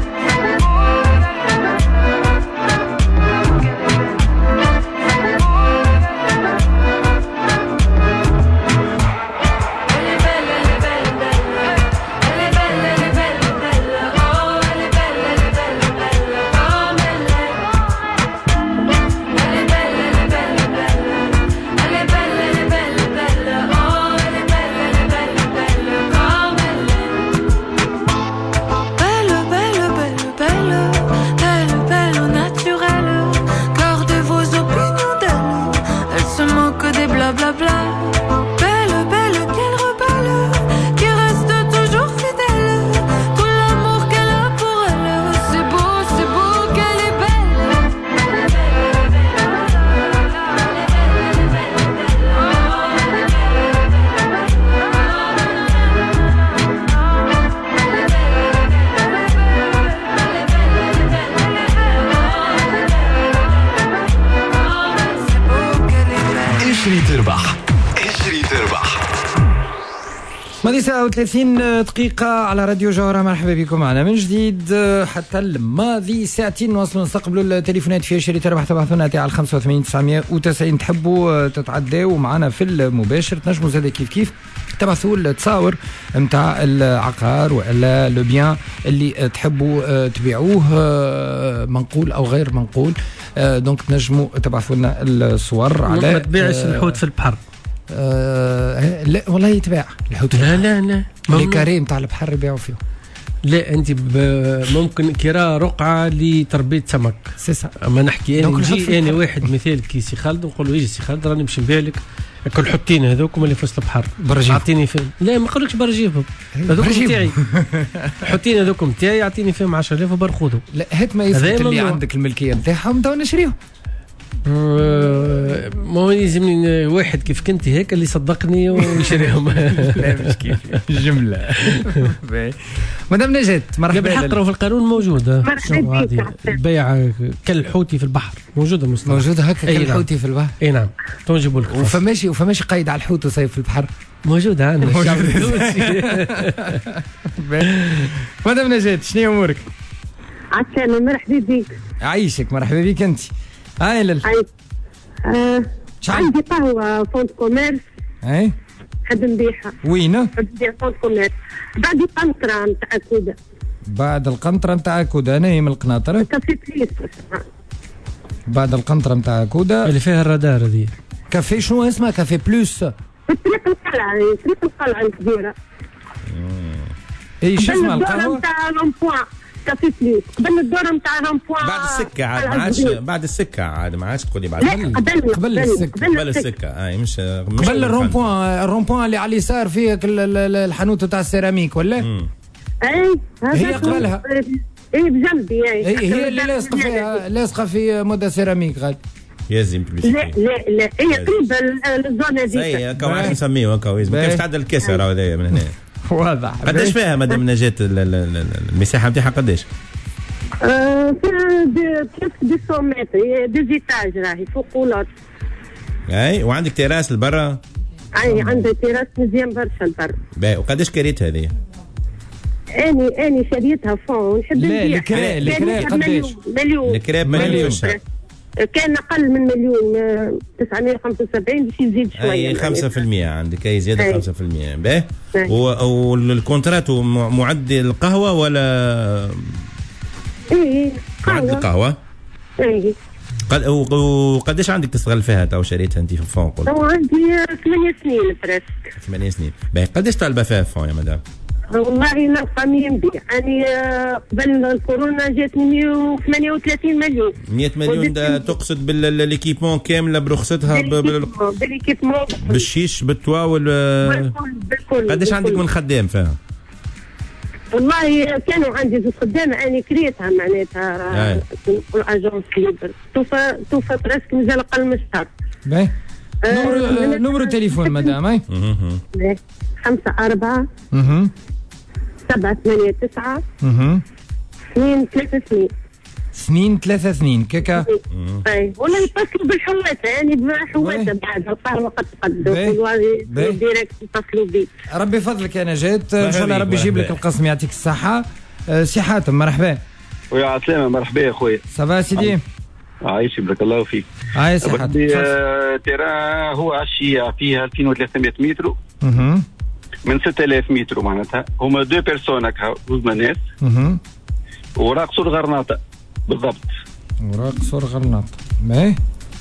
Belle, belle, belle, belle, belle, belle au naturel. Gardez vos opinions d'elle, elle se moque des blablabla. Belle, belle, quelle rebelle, qui reste toujours fidèle. Tout l'amour qu'elle a pour elle, c'est beau qu'elle est belle. اشري تربح اشري تربح ماضي ساعة و30 دقيقة على راديو جوهرة. مرحبا بكم معنا من جديد حتى الماضي ساعتين نواصلوا نستقبلوا التليفونات في شري تربح. تبعثونا على 85 990 تحبوا تتعداو معنا في المباشر. تنجموا زاد كيف تبعثوا التصاور نتاع العقار ولا لو بيان اللي تحبوا تبيعوه منقول او غير منقول. دونك تنجموا تبعثوا لنا الصور على ما تبيعش الحوت في البحر. لا والله يتباع الحوت. لا لي كاري نتاع البحر يبيعوا فيه. لا انت ممكن كرا رقعه لتربيه سمك. اما نحكي انا نجي انا واحد مثال كي سي خالد نقول له يجي سي خالد راني باش نبيع لك كل حطين هذوكم اللي في وسط البحر. اعطيني فيهم. لا ما نقولكش برجيفهم هذوك نتاعي. الحطين هذوك نتاعي اعطيني فيهم 10,000 وبرخذهم. لا هات ما يثبت اللي عندك الملكيه نتاعهم تو نشريهم. ما يلزمني واحد كيف كنت هيك اللي صدقني ويشريهم. لا مش كيف جمله. مدام نجاة مرحبا. بالحق في القانون موجود. البيع كالحوتي في البحر موجوده مصطلح. موجوده هكا كالحوتي في البحر. اي نعم تنجيبوا لك. وفماشي قيد على الحوت وصيف في البحر. موجوده عندنا الشعب التونسي. مدام نجاة شنو امورك؟ عسلامة مرحبا بك. عايشك مرحبا بك انت. هاي لل عندي قهوة فونت كوميرس. اي نحب نبيعها. وين؟ نحب نبيع فونت كوميرس بعد القنطرة نتاع كودا. بعد القنطرة نتاع كودا انا هي من القناطرة. كافي بليس. بعد القنطرة نتاع كودا اللي فيها الرادار هذه. كافي شنو اسمها؟ كافي بلوس. في طريق القلعة، طريق القلعة الكبيرة. اي شو اسمها القهوة؟ نتاع لومبوان كافي بليس قبل الدورة نتاع لومبوان. بعد السكة عاد ما عادش بعد السكة عاد ما عادش تقولي بعد. لا قبل السكة. قبل السكة اي مش قبل الرومبوان اللي على اليسار فيه الحانوت تاع السيراميك ولا؟ اي هي قبلها. اي بجنبي هي اللي لاصقة فيها لاصقة في مودة سيراميك غادي. يزم لا هي قريبة للزون هذيك. اي هكا واحد نسميه هكا ما كانش تعدى الكسر راهو هذايا من هنا. واضح. قداش فيها مدام نجاة المساحة نتاعها قداش؟ فيها 200 متر ديزيتاج راهي فوق ولات. اي وعندك تيراس لبرا؟ اي عندي تيراس مزيان برشا لبرا. باهي وقداش كريت هذه؟ اني شريتها فون نحب نبيع. لا الكرا قداش؟ مليون. الكرا مليون. كان اقل من مليون 975 باش يزيد شويه. اي 5% عندك اي زياده 5%. باهي والكونترات معدل القهوه ولا؟ اي معدل القهوه. اي وقداش عندك تستغل فيها تو شريتها انت في الفون؟ قلت عندي 8 سنين بريسك. 8 سنين. باهي قداش طالبه فيها الفون يا مدام؟ والله نلقى 100 نبيع. أنا قبل الكورونا جاتني 138 مليون. 100 مليون ده تقصد بالليكيبمون كامله برخصتها بالليكيبمون بالشيش بالتوا بالكل. قداش عندك من خدام فيها؟ والله كانوا عندي زوج خدامة أنا كريتها معناتها الأجونس ليبر توفى برسك مازال أقل من شهر. باهي نمرو تليفون مدام اي 54 789 232 كيكا. اي ولا يتصلوا بالحواتة يعني بحواتة بعد صار وقت قدوا ديريكت يتصلوا بي. ربي فضلك يا نجاة ان شاء الله ربي يجيب لك القسم يعطيك الصحة. سي حاتم مرحبا. ويا عسلامة مرحبا يا خويا. صباح سيدي. عايش بارك الله فيك. عايش سي حاتم. تيران هو عشية فيها 2300 متر من 6000 متر معناتها هما دو بيرسون هكا زوج ناس. وراق سور غرناطة بالضبط. وراق سور غرناطة. باهي.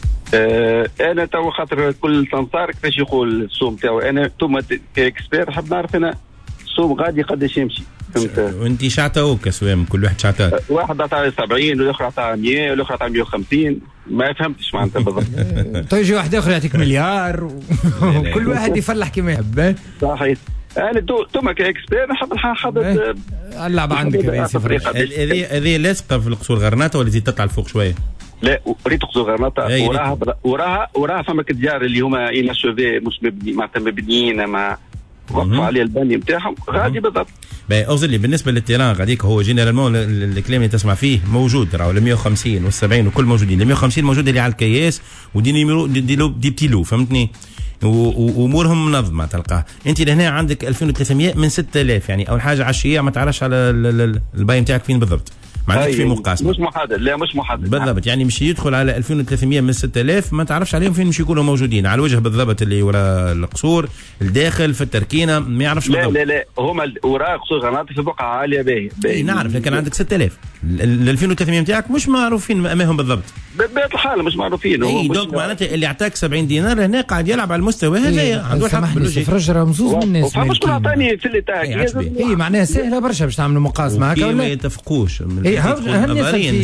انا تو خاطر كل تنصار كيفاش يقول السوم تاعو انا ثم كاكسبير حاب نعرف انا السوم غادي قداش يمشي. فهمت؟ وانت شعتوك اسوام كل واحد شعتاك. واحد عطاه 70 والاخر عطاه 100 والاخر عطاه 150 ما فهمتش معناتها بالضبط. تيجي واحد اخر يعطيك مليار وكل واحد يفلح كما يحب. صحيح. انا ثم كاكسبير حاضر اللعبه عندك هذه لاصقه في القصور غرناطه ولا زيد تطلع لفوق شويه؟ لا ريت قصور غرناطه وراها فما كديار اللي هما اين شوفي مش مبني معناتها مبنيين ما وقفوا عليه البني نتاعهم غادي بالضبط. باهي اوزلي بالنسبه للتيران غاديك هو جينيرالمون الكلام اللي تسمع فيه موجود راهو ال 150 وال 70 وكل موجودين. ال 150 موجود اللي على الكياس ودي نيميرو دي بتيلو فهمتني وامورهم منظمه تلقاه. انت لهنا عندك 2300 من 6000 يعني اول حاجه عشيه ما تعرفش على الباي نتاعك فين بالضبط. ما عندكش في مقاسمه. مش محدد. لا مش محدد بالضبط. يعني مش يدخل على 2300 من 6000 ما تعرفش عليهم فين مش يكونوا موجودين على الوجه بالضبط اللي وراء القصور الداخل في التركينه ما يعرفش بالضبط. لا هما وراء قصور غرناطه في بقعه عاليه باهي نعرف لكن عندك 6000 ال 2300 نتاعك مش معروفين اماهم بالضبط. بطبيعه الحال مش معروفين. اي دونك معناتها اللي اعطاك 70 دينار هنا قاعد يلعب على المستوى هذايا عنده الحق باللوجيك. فرج راه مزوز من الناس. فمش عطاني في اللي تاعك هي معناها سهله برشا باش تعملوا مقاسمه هكا ولا ما يتفقوش. نظريا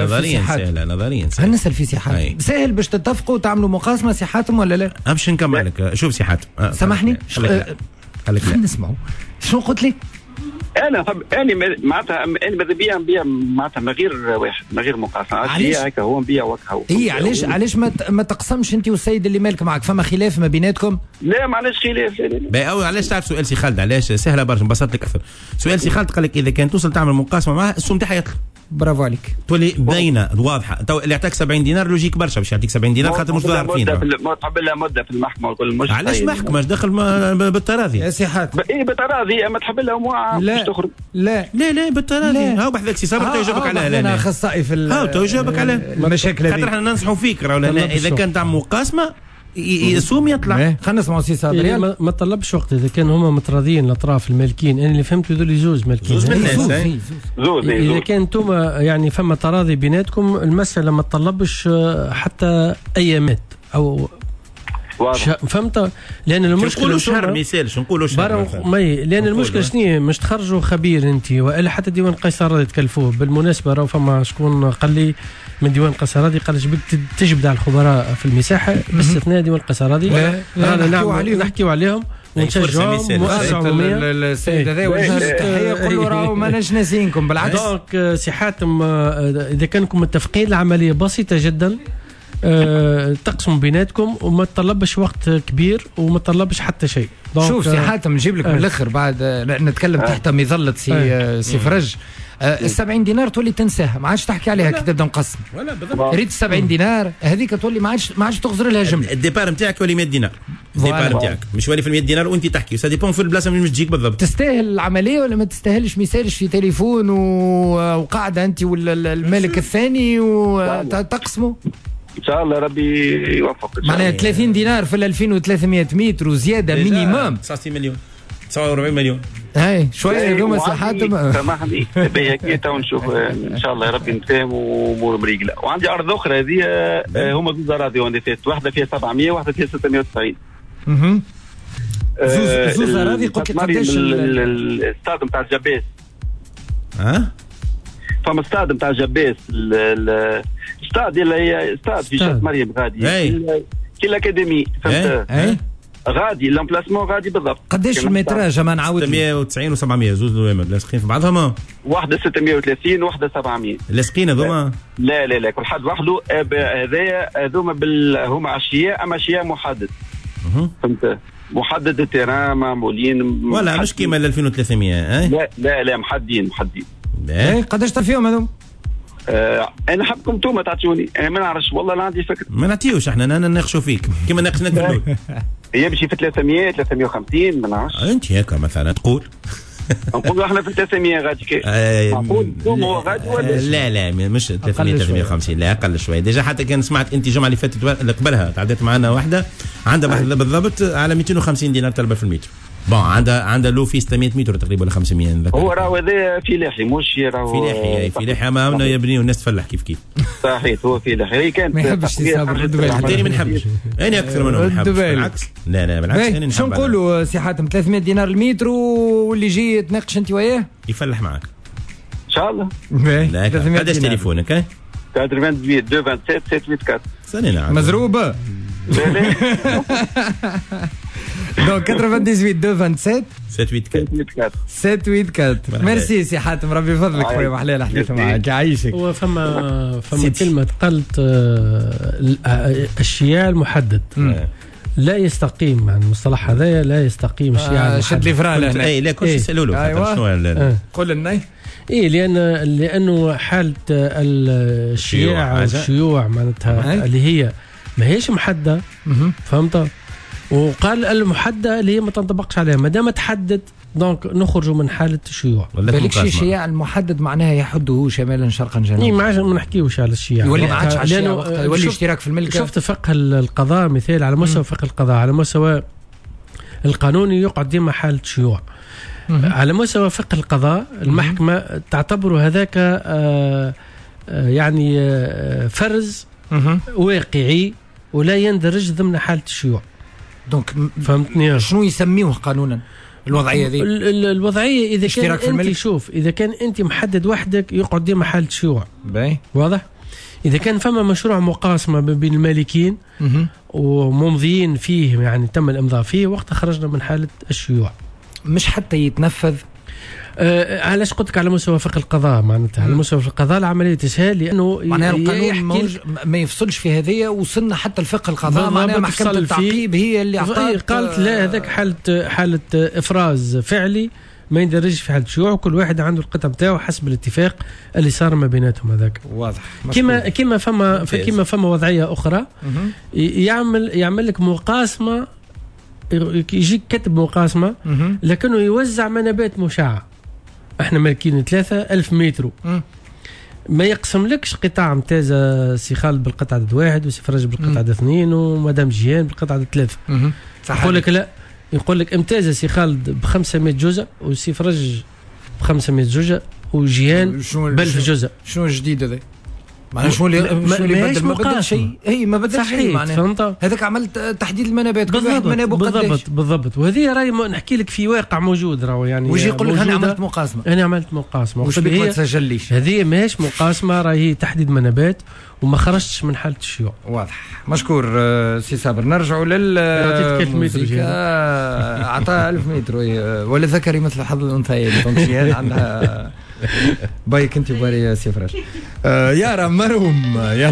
سهله هنسال في سي حاتم سهل باش تتفقوا وتعملوا مقاسمه سي حاتم ولا لا؟ باش نكمل لك. شوف سي حاتم سامحني خلينا نسمعوا شنو قلت لي. انا معناتها انا ماذا بيا نبيع معناتها من غير واحد من غير مقاسمه هكا هو نبيع وكا. اي علاش ما تقسمش انت والسيد اللي مالك معك فما خلاف ما بيناتكم؟ لا ما علاش خلاف. باهي او علاش تعرف سؤال سي خالد علاش سهله برشا نبسط لك اكثر. سؤال سي خالد قال لك اذا كان توصل تعمل مقاسمه معاه السوم تاعها يطلع برافو عليك. تولي باينه واضحه. تو اللي يعطيك 70 دينار لوجيك برشا باش يعطيك 70 دينار خاطر مش ظاهر فينا. ما تحب لها مده في المحكمه وكل مش علاش محكمه؟ اش دخل بالتراضي يا سي حاتم؟ اي بالتراضي، اما تحب لها موعد باش تخرج. لا بالتراضي. هاو بحثك سي صابر تو يجاوبك عليها. انا اخصائي في هاو تو يجاوبك عليها المشاكل هذه. خاطر احنا ننصحوا فيك ولا اذا كان تعمل مقاسمه يسوم يطلع. خلينا نسمعوا سي صابر. ما طلبش وقت اذا كان هما متراضيين الاطراف المالكين. انا اللي فهمت هذول زوز مالكين. زوز من الناس. اذا كان انتم يعني فما تراضي بيناتكم المساله ما تطلبش حتى ايامات او فهمت. لان المشكله نقولوا شهر ما يسالش نقولوا شهر لان المشكله شنو مش تخرجوا خبير انت والا حتى ديوان قيصر تكلفوه. بالمناسبه راه فما شكون قال لي من ديوان قيصرادي قال جبت تجبد على الخبراء في المساحه باستثناء ديوان قيصرادي. رانا نحكيو عليهم ونشجعهم ونوسعوا السيد هذا وجه التحيه يقول له راهو ماناش ناسينكم بالعكس. دونك سي حاتم اذا كانكم متفقين العمليه بسيطه جدا. تقسموا بيناتكم وما تطلبش وقت كبير وما تطلبش حتى شيء. شوف سي حاتم نجيب لك من الاخر بعد نتكلم تحت مظله سي فرج. ال70 دينار تولي تنساها ما عادش تحكي عليها كي تبدا مقسم. ريت 70 دينار هذيك تولي ما عادش تغزر لها جمله. الديبار نتاعك يولي 100 دينار. الديبار نتاعك مش ولي في 100 دينار وانت تحكي سا ديبون في البلاصه مش تجيك بالضبط. تستاهل العمليه ولا ما تستاهلش؟ ما يسالش في تليفون وقاعده انت ولا الملك الثاني وتقسموا ان شاء الله ربي يوفقك. معناها 30 دينار في 2300 متر وزياده مينيموم 60 مليون 49 مليون. هاي شويه اليوم سي حاتم سامحني بهيك ونشوف ان شاء الله يا ربي نتفاهم وامور مريقله. وعندي ارض اخرى هذه هما زوز اراضي وين فات واحده فيها 700 وواحده فيها 690. زوز اراضي قلت لي قداش الاستاد نتاع الجباس. فما استاد نتاع جباس الاستاد اللي هي استاد في شط مريم غادي كي الاكاديمي فهمت. غادي الامبلاسمون غادي بالضبط. قداش المتراج ما نعاود 690 و700 زوز لاصقين في بعضهم. واحده 630 وواحده 700 لاصقين هذوما. لا كل حد وحده. هذايا هذوما هما اشياء اما اشياء محدد فهمت. محدد التيران معمولين ولا مش كيما 2300. لا محددين. قداش فيهم هذوم؟ انا حابكم انتم تعطوني. انا ما نعرفش والله لا عندي فكره. ما نعطيوش احنا نناقشوا فيك كيما ناقشنا قبل. يمشي في 300 350 ما نعرفش. انت هيك مثلا تقول نقولوا احنا في 300 غادي كي معقول هو غادي ولا لا مش 300 350 لا اقل شويه. ديجا حتى كان سمعت انت الجمعه اللي فاتت اللي قبلها تعديت معنا واحده عندها واحده بالضبط على 250 دينار طلبه في المتر. بون عندها لو في 600 متر تقريبا ولا 500. هو راهو هذا في لاحي مش راهو في لاحي ما يبنيو الناس تفلح كيف صحيح. هو في لاحي هي كانت ما يحبش يسافر الدبي حتى ما نحبش. انا اكثر منهم نحب بالعكس. لا بالعكس انا نحب. شو نقولوا سي حاتم 300 دينار المتر واللي يجي تناقش انت وياه يفلح معك ان شاء الله. قداش تليفونك؟ 98 227 784 سنين مزروبه. دونك 98 227 784. ميرسي سي حاتم ربي يفضلك خويا محلى الحديث معك يعيشك. هو فما كلمه قالت الشياع المحدد لا يستقيم. مع المصطلح هذايا لا يستقيم الشياع المحدد. شد لي فران هنا. اي لا كلشي يسالوا له شنو قول لنا. لانه حاله الشياع والشيوع معناتها اللي هي ما هيش محدده فهمت. وقال المحدده اللي هي ما تنطبقش عليها ما دام تحدد دونك نخرجوا من حاله الشيوع. بالك الشياع المحدد معناها يحده شمالا شرقا جنوبا. ما نحكيوش على الشياع يولي ما عادش على الشياع يولي اشتراك في الملك. شفت فقه القضاء مثال على مستوى فقه القضاء على مستوى القانوني يقعد ديما حاله شيوع. على مستوى فقه القضاء المحكمه تعتبر هذاك يعني فرز واقعي ولا يندرج ضمن حاله الشيوع. دونك فهمتني شنو يسميوه قانونا الوضعيه هذه؟ الوضعيه اذا كان انت شوف اذا كان انت محدد وحدك يقعد ديما حاله شيوع. واضح. اذا كان فما مشروع مقاسمه بين المالكين وممضيين فيه يعني تم الامضاء فيه وقتها خرجنا من حاله الشيوع. مش حتى يتنفذ. علاش قلت لك على مستوى فقه القضاء معناتها على مستوى القضاء العمليه تسهل لانه معناها القانون ما يفصلش في هذه. وصلنا حتى الفقه القضاء معناها محكمه التعقيب هي اللي قالت لا هذاك حاله افراز فعلي ما يندرجش في حالة شيوع، وكل واحد عنده القطعة بتاعه حسب الاتفاق اللي صار ما بيناتهم هذاك. واضح. كما فما وضعية أخرى يعمل لك مقاسمة، يجيك كتب مقاسمة لكنه يوزع منابات مشعة. احنا مالكين 3000 متر، ما يقسم لكش قطاع ممتازة سي خالد بالقطعة 1 وسي فرج بالقطعة 2 ومدام جيان بالقطعة 3. يقول لك لا، يقول لك امتازة سي خالد ب 500 جزء وسي فرج ب 500 جزء وجيان ب 1000 جزء. شنو الجديد هذا؟ معناها شنو اللي بدل؟ ما بدل شيء. هي ما بدل شيء معناها. هذاك عملت تحديد المنابات، كل واحد منابه قداش. بالضبط. وهذه راهي نحكي لك في واقع موجود راهو يعني. ويجي يقول لك انا عملت مقاسمه. وش بك ما تسجليش؟ هذه ماهيش مقاسمه، راهي تحديد منابات وما خرجتش من حاله الشيوع. واضح. مشكور سي صابر. نرجعوا للموسيقى. اعطاها 1000 متر ولا ذكري مثل حظ الانثيين. دونك عندها بايك انت وباري يا سي فراش. يا مرهم يلا.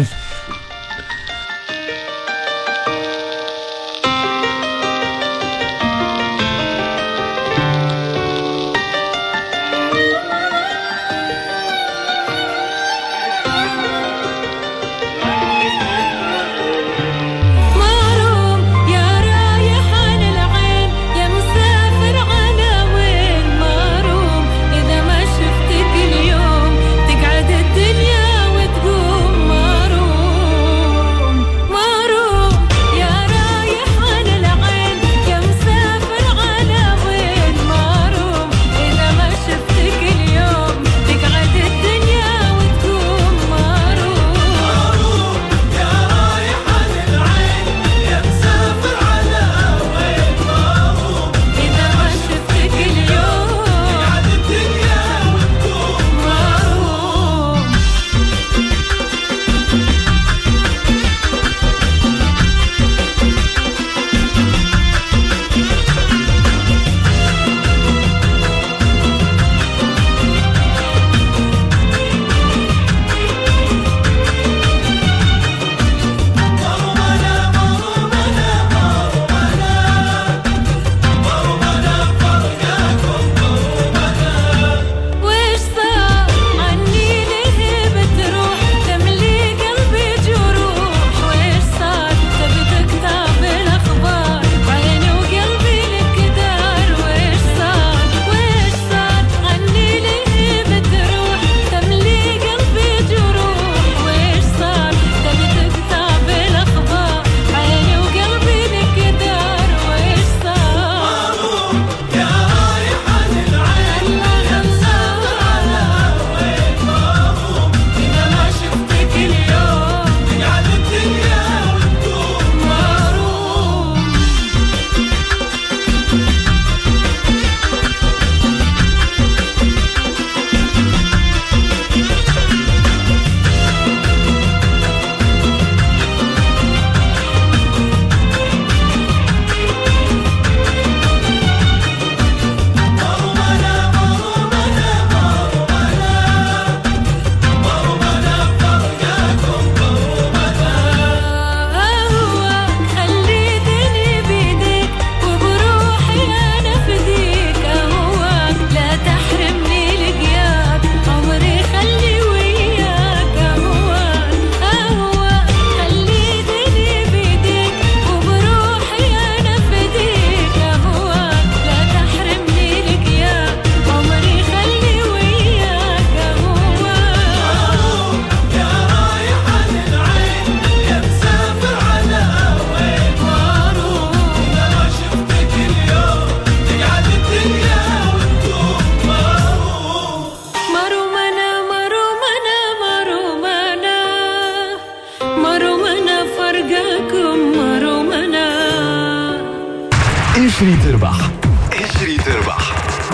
اشري تربح. اشري تربح.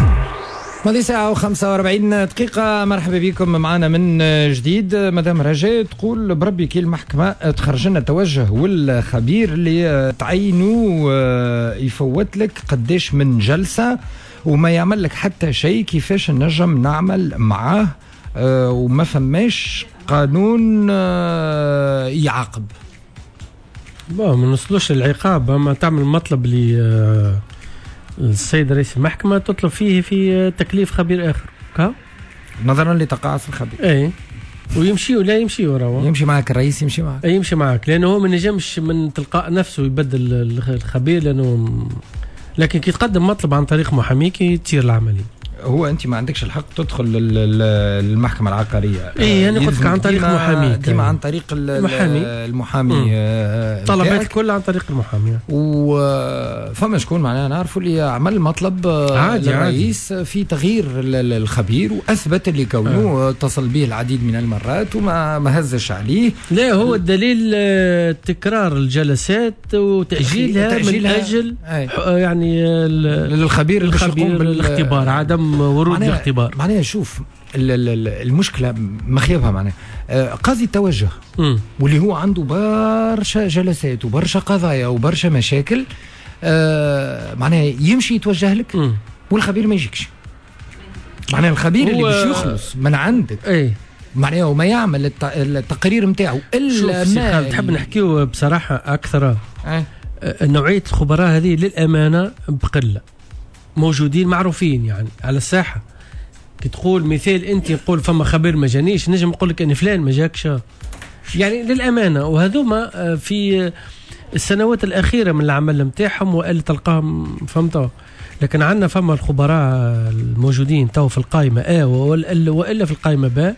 ماضي ساعة و45 دقيقة. مرحبا بكم معنا من جديد. مدام رجاء تقول بربي كي المحكمة تخرج لنا توجه والخبير اللي تعينوا يفوت لك قداش من جلسة وما يعمل لك حتى شيء، كيفاش نجم نعمل معاه وما فماش قانون يعاقب؟ ما نوصلوش للعقاب، اما تعمل مطلب السيد رئيس المحكمة تطلب فيه في تكليف خبير آخر نظرا لتقاعس الخبير. اي ويمشي ولا يمشي وراه يمشي معك الرئيس يمشي معك. يمشي معك لأنه هو ما نجمش من تلقاء نفسه يبدل الخبير لأنه لكن كي تقدم مطلب عن طريق محاميك تصير العملية. هو انت ما عندكش الحق تدخل المحكمه العقاريه. اي انا قلت لك عن طريق محامي ديما عن طريق المحامي طلبات الكل عن طريق المحامي. وفما شكون معناها نعرفوا اللي عمل مطلب للرئيس في تغيير الخبير واثبت اللي كونه اتصل به العديد من المرات وما هزش عليه. لا هو الدليل تكرار الجلسات وتاجيلها من اجل يعني للخبير الاختبار عدم ورود الاختبار. معناها شوف المشكله مخيبها معناها قاضي التوجه واللي هو عنده برشا جلسات وبرشا قضايا وبرشا مشاكل معناها يمشي يتوجه لك والخبير ما يجيكش. معناها الخبير اللي باش يخلص من عندك معناها وما يعمل التقرير نتاعو الا ما تحب نحكيو بصراحه اكثر. نوعيه الخبراء هذه للامانه بقله موجودين معروفين يعني على الساحه. كي تقول مثال انت نقول فما خبير ما جانيش نجم نقول لك ان فلان ما جاكش يعني للامانه. وهذوما في السنوات الاخيره من العمل نتاعهم والا تلقاهم فهمتوا. لكن عندنا فما الخبراء الموجودين تو في القائمه والا في القائمه باء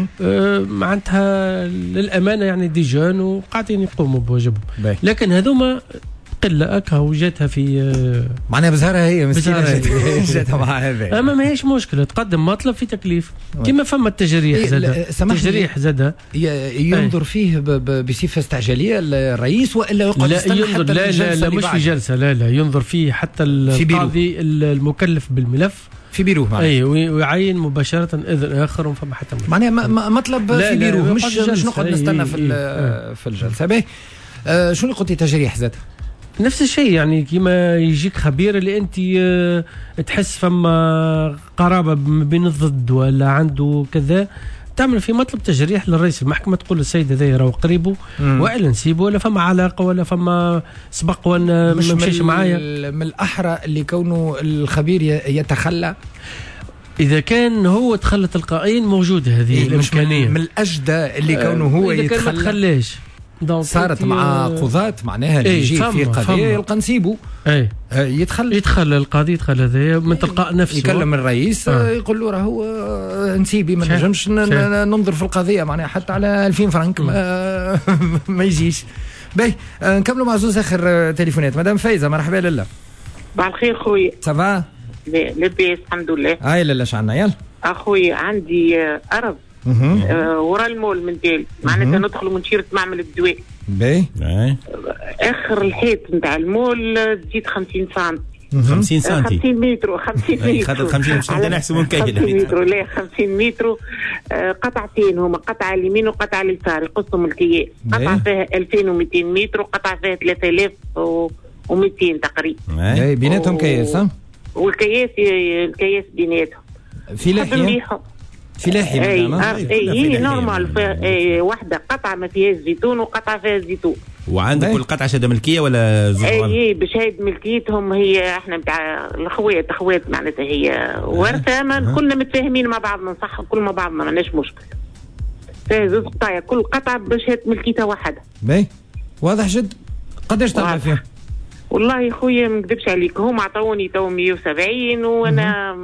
معناتها للامانه يعني دي جون وقاعدين يقوموا بواجبهم. لكن هذوما قله اكا وجاتها في معناها بزهرها هي مسكينه جاتها مع هذا. اما ما هيش مشكله تقدم مطلب في تكليف كما فما التجريح زاد التجريح زاد ينظر فيه بصفه استعجاليه الرئيس والا يقعد يستنى حتى لا مش في جلسه لا ينظر فيه حتى القاضي المكلف بالملف في بيروه معناها اي ويعين مباشره اذن اخر وفما حتى معناها مطلب في بيروه مش نقعد نستنى في الجلسه. باهي شنو قلت تجريح زاد نفس الشيء يعني كيما يجيك خبير اللي انت تحس فما قرابه بين الضد ولا عنده كذا تعمل في مطلب تجريح للرئيس المحكمه تقول السيد هذا راهو قريبه والا نسيبه ولا فما علاقه ولا فما سبق وانا ما مشيش معايا. من الاحرى اللي كونه الخبير يتخلى اذا كان هو تخلى تلقائيا موجوده هذه الامكانيه. من الاجدى اللي كونه هو يتخلى ما تخليش صارت مع قضاة معناها اللي يجي في قضية يلقى نسيبه يتخلى القاضي يتخلى هذا من تلقاء نفسه يكلم الرئيس يقول له راهو نسيبي ما نجمش ننظر في القضية معناها حتى على 2000 فرنك ما يجيش. باهي نكملوا مع زوز اخر تليفونات. مدام فايزة مرحبا لله. بعد الخير خويا. سافا لاباس الحمد لله. هاي لالا شعنا يلا اخويا عندي ارض ورا المول من ديل معناتها ندخل من شيرة معمل الدواء. باهي اخر الحيط نتاع المول تزيد 50 سم 50 سنتي 50 متر 50 متر خاطر 50 مش نحسبوا نكاين 50 متر لا 50 متر قطعتين هما قطعه اليمين وقطعه اليسار يقصهم الكياس. قطعه فيها 2200 متر وقطعه فيها 3200 تقريبا. بيناتهم كياس والكياس بيناتهم في لحية في لحية اي نورمال واحدة قطعة ما فيهاش زيتون وقطعة فيها زيتون. وعندك كل قطعة شهادة ملكية ولا زوال؟ اي بشهادة ملكيتهم هي احنا بتاع الاخوات معناتها هي ورثة كلنا متفاهمين مع بعضنا صح كل مع بعضنا ما عندناش مشكل. فيها زوج قطايا كل قطعة بشهادة ملكيتها واحدة. باهي واضح جد. قداش تبع فيها؟ والله يا خويا ما نكذبش عليك هم عطوني تو 170 وانا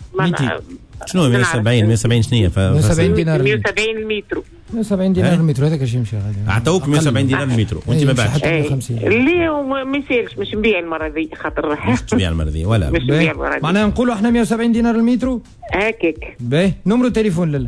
شنو 170 شنو 170 دينار 170 المتر 170 دينار المتر هذاك اش يمشي غادي عطوك 170 دينار المتر وانت ما بعدش ليه ما يسالش مش نبيع المره ذي خاطر مش تبيع المره ذي ولا مش نبيع المره ذي معناها نقولوا احنا 170 دينار المتر هكاك. باهي نمرو تليفون لالا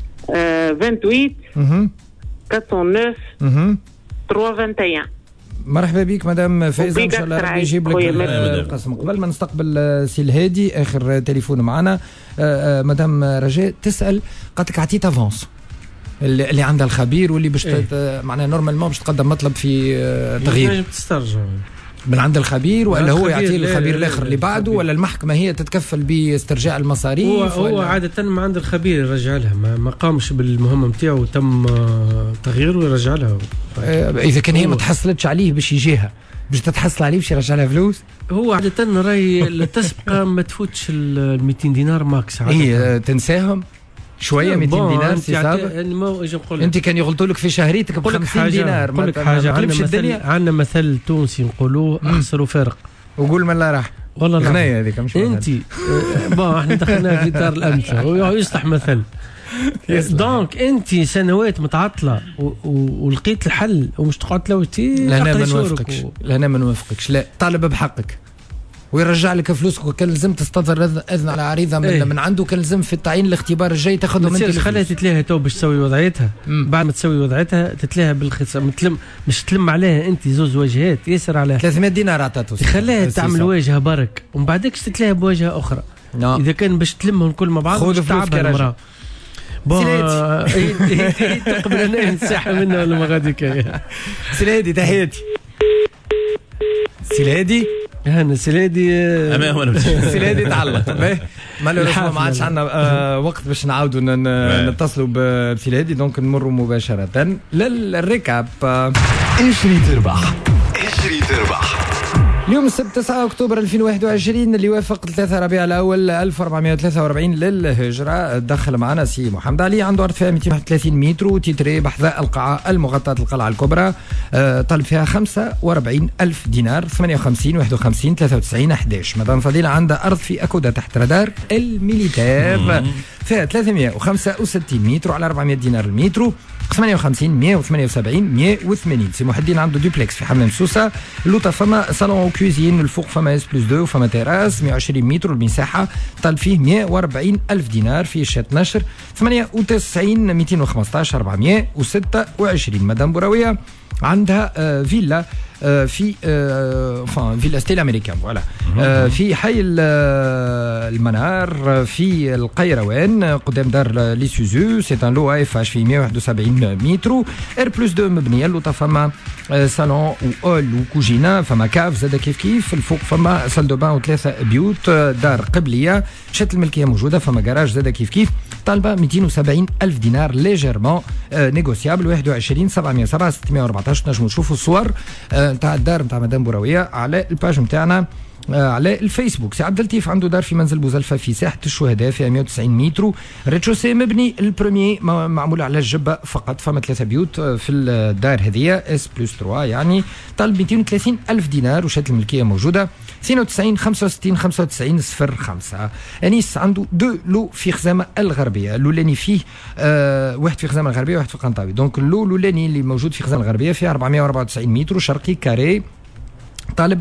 28 409 321. مرحبا بك مدام فايزة ان شاء الله ربي يجيب لك القسم. قبل ما نستقبل سي الهادي اخر تليفون معنا مدام رجاء تسال قالت لك عطيت افونس اللي عندها الخبير واللي باش معناها نورمالمون باش تقدم مطلب في تغيير تسترجع من عند الخبير ولا هو يعطي الخبير الاخر اللي بعده ولا المحكمه هي تتكفل باسترجاع المصاريف؟ هو عاده ما عند الخبير يرجع لها ما قامش بالمهمه نتاعو وتم تغييره ويرجع لها. اذا كان هي ما تحصلتش عليه باش يجيها باش تتحصل عليه باش يرجع لها فلوس. هو عادة راهي التسبقة ما تفوتش ال 200 دينار ماكس. هي تنساهم شويه 200 دينار سي صابر. انت كان يغلطوا لك في شهريتك ب 50 دينار. نقول لك حاجه، عندنا مثل تونسي نقولوه اخسر فارق وقول من لا راح. والله الغنية هذيك مش انت احنا دخلناها في دار الامثله ويصلح مثل. دونك انت سنوات متعطله ولقيت الحل ومش تقعد تلوتي. لهنا ما نوافقكش. لا، طالب بحقك ويرجع لك فلوسك. وكان لازم تستظهر اذن على عريضه من عنده. كان لازم في التعيين الاختبار الجاي تاخذهم انت. خليها تتلاها تو باش تسوي وضعيتها. بعد ما تسوي وضعيتها تتلاها بالخصم. مش تلم عليها انت زوز واجهات ياسر عليها 300 دينار عطاته. خليها تعمل واجهه برك ومن بعدكش تتلاها بواجهه اخرى. اذا كان باش تلمهم الكل مع بعض خذ فلوس كراجل. تقبل انا نساحه منه ولا ما غادي كاين. سيلادي تحياتي. سيلادي هنا سيلادي سيلادي تعلق به. ما عادش عندنا وقت باش نعاودوا نتصلوا بسيلادي. دونك نمروا مباشره للريكاب. اشري تربح. اشري تربح. اليوم السبت 9 أكتوبر 2021 اللي وافق 3 ربيع الأول 1443 للهجرة. دخل معنا سي محمد علي، عنده أرض فيها 231 متر وتيتري بحذاء القاعة المغطاة القلعة الكبرى. طلب فيها 45 ألف دينار 58 51 93 11. مدام فضيلة عندها أرض في أكودا تحت رادار الميليتير فيها 365 متر على 400 دينار المتر 58 178 180. سي محي الدين عنده دوبلكس في حمام سوسه. اللوطه فما صالون وكوزين، الفوق فما اس بلس 2 وفما تيراس 120 متر المساحه. طالب فيه 140 ألف دينار في شات نشر 98 215 426. مدام بوراويه عندها فيلا في فيلا ستيل امريكان فوالا في حي المنار في القيروان قدام دار لي سوزو. سي ان لو اف اش في 171 متر ار بلس 2 مبنيه. اللوطه فما صالون واول وكوجينه. فما كاف زاد كيف كيف. الفوق فما سال دو بان وثلاثه بيوت. دار قبليه شات الملكيه موجوده. فما جراج زاد كيف كيف. طالبه 270 ألف دينار ليجيرمون نيغوسيابل. 21 707 614. نجموا نشوفوا الصور نتاع الدار نتاع مدام بوراويه على الباج نتاعنا على الفيسبوك. سي عبد اللطيف عنده دار في منزل بوزلفه في ساحه الشهداء فيها 190 متر. ريتشوسي مبني البريمي معمول على الجبه فقط. فما 3 بيوت في الدار هذه اس بلس 3 يعني. طالب 230 ألف دينار وشات الملكيه موجوده. 92 65 95 05. انيس عنده 2 لو في خزامه الغربيه. الاولاني فيه واحد في خزامه الغربيه وواحد في قنطاوي. دونك الاولاني اللي موجود في خزامه الغربيه فيه 494 متر شرقي كاري. طالب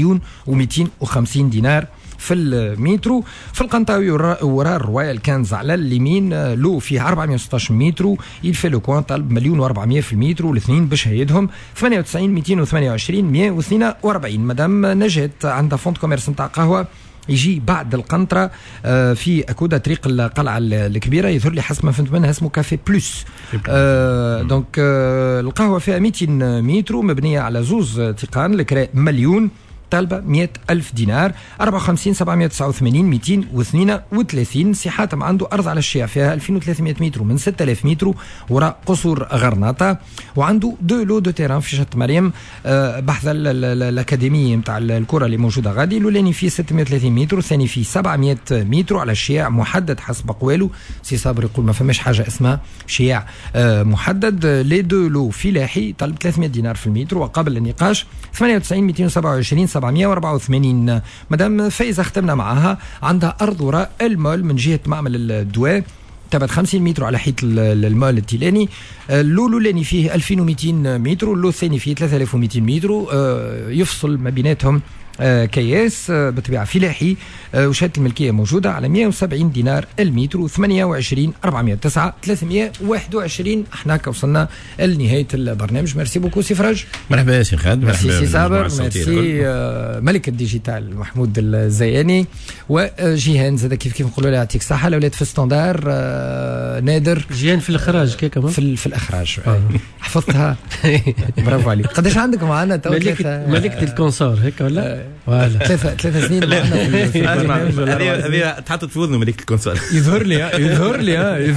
1,250 دينار في المترو. في القنطاوي وراء الرويال كانز على اليمين لو فيه 416 متر. يلفي لو كوان طالب 1,400,000 في المترو. الاثنين باش هيدهم 98 228 142. مدام نجاة عندها فونت كوميرس نتاع قهوه يجي بعد القنطرة في أكودا طريق القلعة الكبيرة. يظهر لي حسب ما فهمت منها اسمه كافي بلوس. دونك القهوة فيها 200 متر مبنية على زوز تيقان. الكراء 1,000,000. طالبة 100 ألف دينار. 54 789 232. سي حاتم عنده أرض على الشيع فيها 2300 متر من 6000 متر وراء قصور غرناطة. وعنده 2 لو دو تيران في شط مريم بحث الأكاديمية نتاع الكرة اللي موجودة غادي. الأولاني فيه 630 متر والثاني فيه 700 متر على الشيع محدد حسب أقواله. سي صابر يقول ما فماش حاجة اسمها شيع محدد. لي 2 لو فلاحي طالب 300 دينار في المتر وقبل النقاش 98 227 784. مدام فايزة ختمنا معها عندها أرض وراء المول من جهة معمل الدواء. تبعت 50 متر على حيط المول التيلاني. اللولاني فيه 2200 متر واللو الثاني فيه 3200 متر. يفصل ما بيناتهم كياس بطبيعة فلاحي. وشهادة الملكية موجودة على 170 دينار المتر. 28 409 321. احنا وصلنا لنهاية البرنامج. ميرسي بوكو سي فرج. مرحبا سي خالد. ميرسي سي صابر. ميرسي ملك الديجيتال محمود الزياني وجيهان زاد كيف نقولوا له يعطيك الصحة. الاولاد في ستاندار نادر جيهان في الاخراج كي كمان في الاخراج حفظتها. برافو عليك. قداش عندك معنا تو؟ ملكة الكونسور هيك ولا ثلاث سنين معنا في البرنامج. هذه تحطت في وذنهم هذيك الكونسول. يظهر لي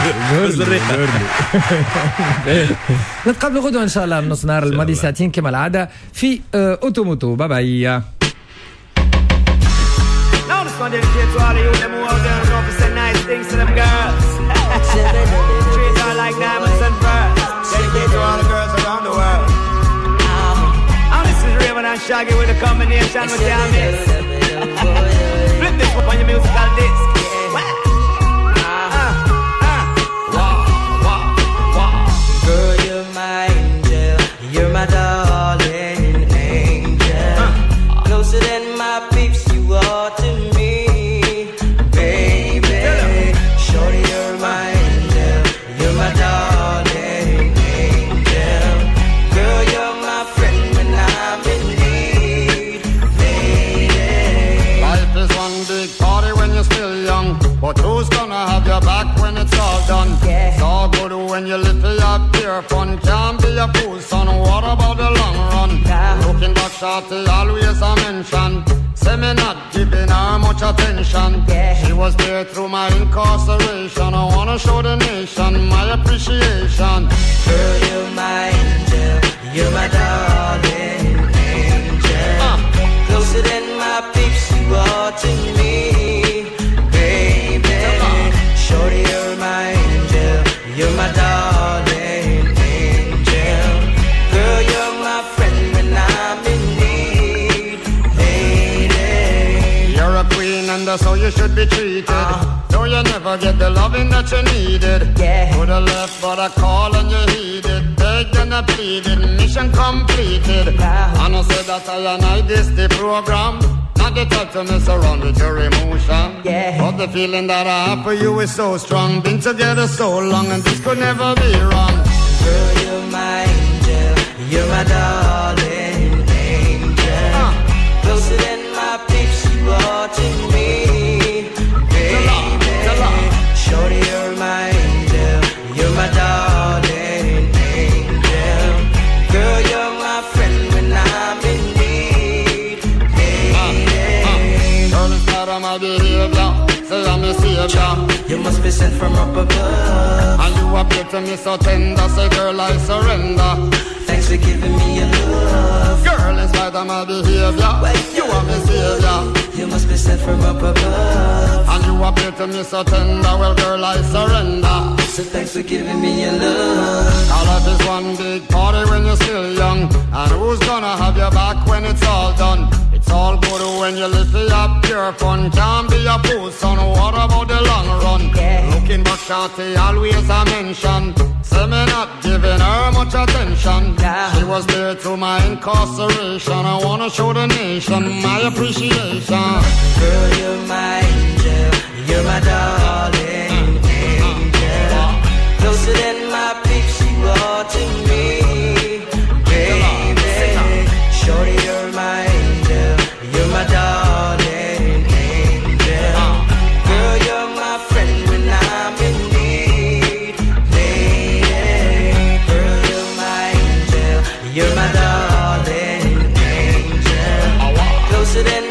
نتقابلوا غدوة إن شاء الله من نص نهار الماضي ساعتين كما العادة في أوتوموتو. باي باي. Gonna dedicate to all of you them who out there and know to say nice things to them girls. Treat her like diamonds and pearls. Dedicate to all the girls around the world. And this is Raven and Shaggy with a combination with their mix. Flip this up on your musical disc. Girl, you're my angel. You're my darling angel. Closer than my peeps you are to me. But who's gonna have your back when it's all done? It's all good when you live for your pure fun. Can't be a fool, son. What about the long run? Looking back, shorty, always a mention. Say me not giving her much attention. She was there through my incarceration. I wanna show the nation my appreciation. Girl, you're my angel. You're my darling angel. Closer than my peeps you are to me. Shorty, you're my angel. You're my darling angel. Girl, you're my friend when I'm in need. Lady, you're a queen and that's how you should be treated. Though you never get the loving that you needed. Could have left but I call and you heeded. Begged and I pleaded, mission completed. And I said that I this the program. Not the type to mess around with your emotion. But the feeling that I have for you is so strong. Been together so long and this could never be wrong. Girl, you're my angel. You're my darling angel. Closer than my peeps you are to me. Baby, shorty, you're my angel. You're my darling angel. Girl, you're my friend when I'm in need. My behavior, say I'm a savior. You must be sent from up above. And you appear to me so tender, say girl I surrender. Thanks for giving me your love. Girl, in spite of my behavior, you are my savior. You must be sent from up above. And you appear to me so tender, well girl I surrender. So thanks for giving me your love. All life is one big party when you're still young. And who's gonna have your back when it's all done? It's all good when you live for your pure fun. Can't be a fool, son. What about the long run? Looking back, shorty, always a mention. Say me not giving her much attention. She was there through my incarceration. I wanna show the nation my appreciation. Girl, you're my angel. You're my darling angel. Closer than my peeps you are to me. Baby, shorty, you're my angel. You're my darling angel. Girl, you're my friend when I'm in need. Lady, girl, you're my angel. You're my darling angel. Closer than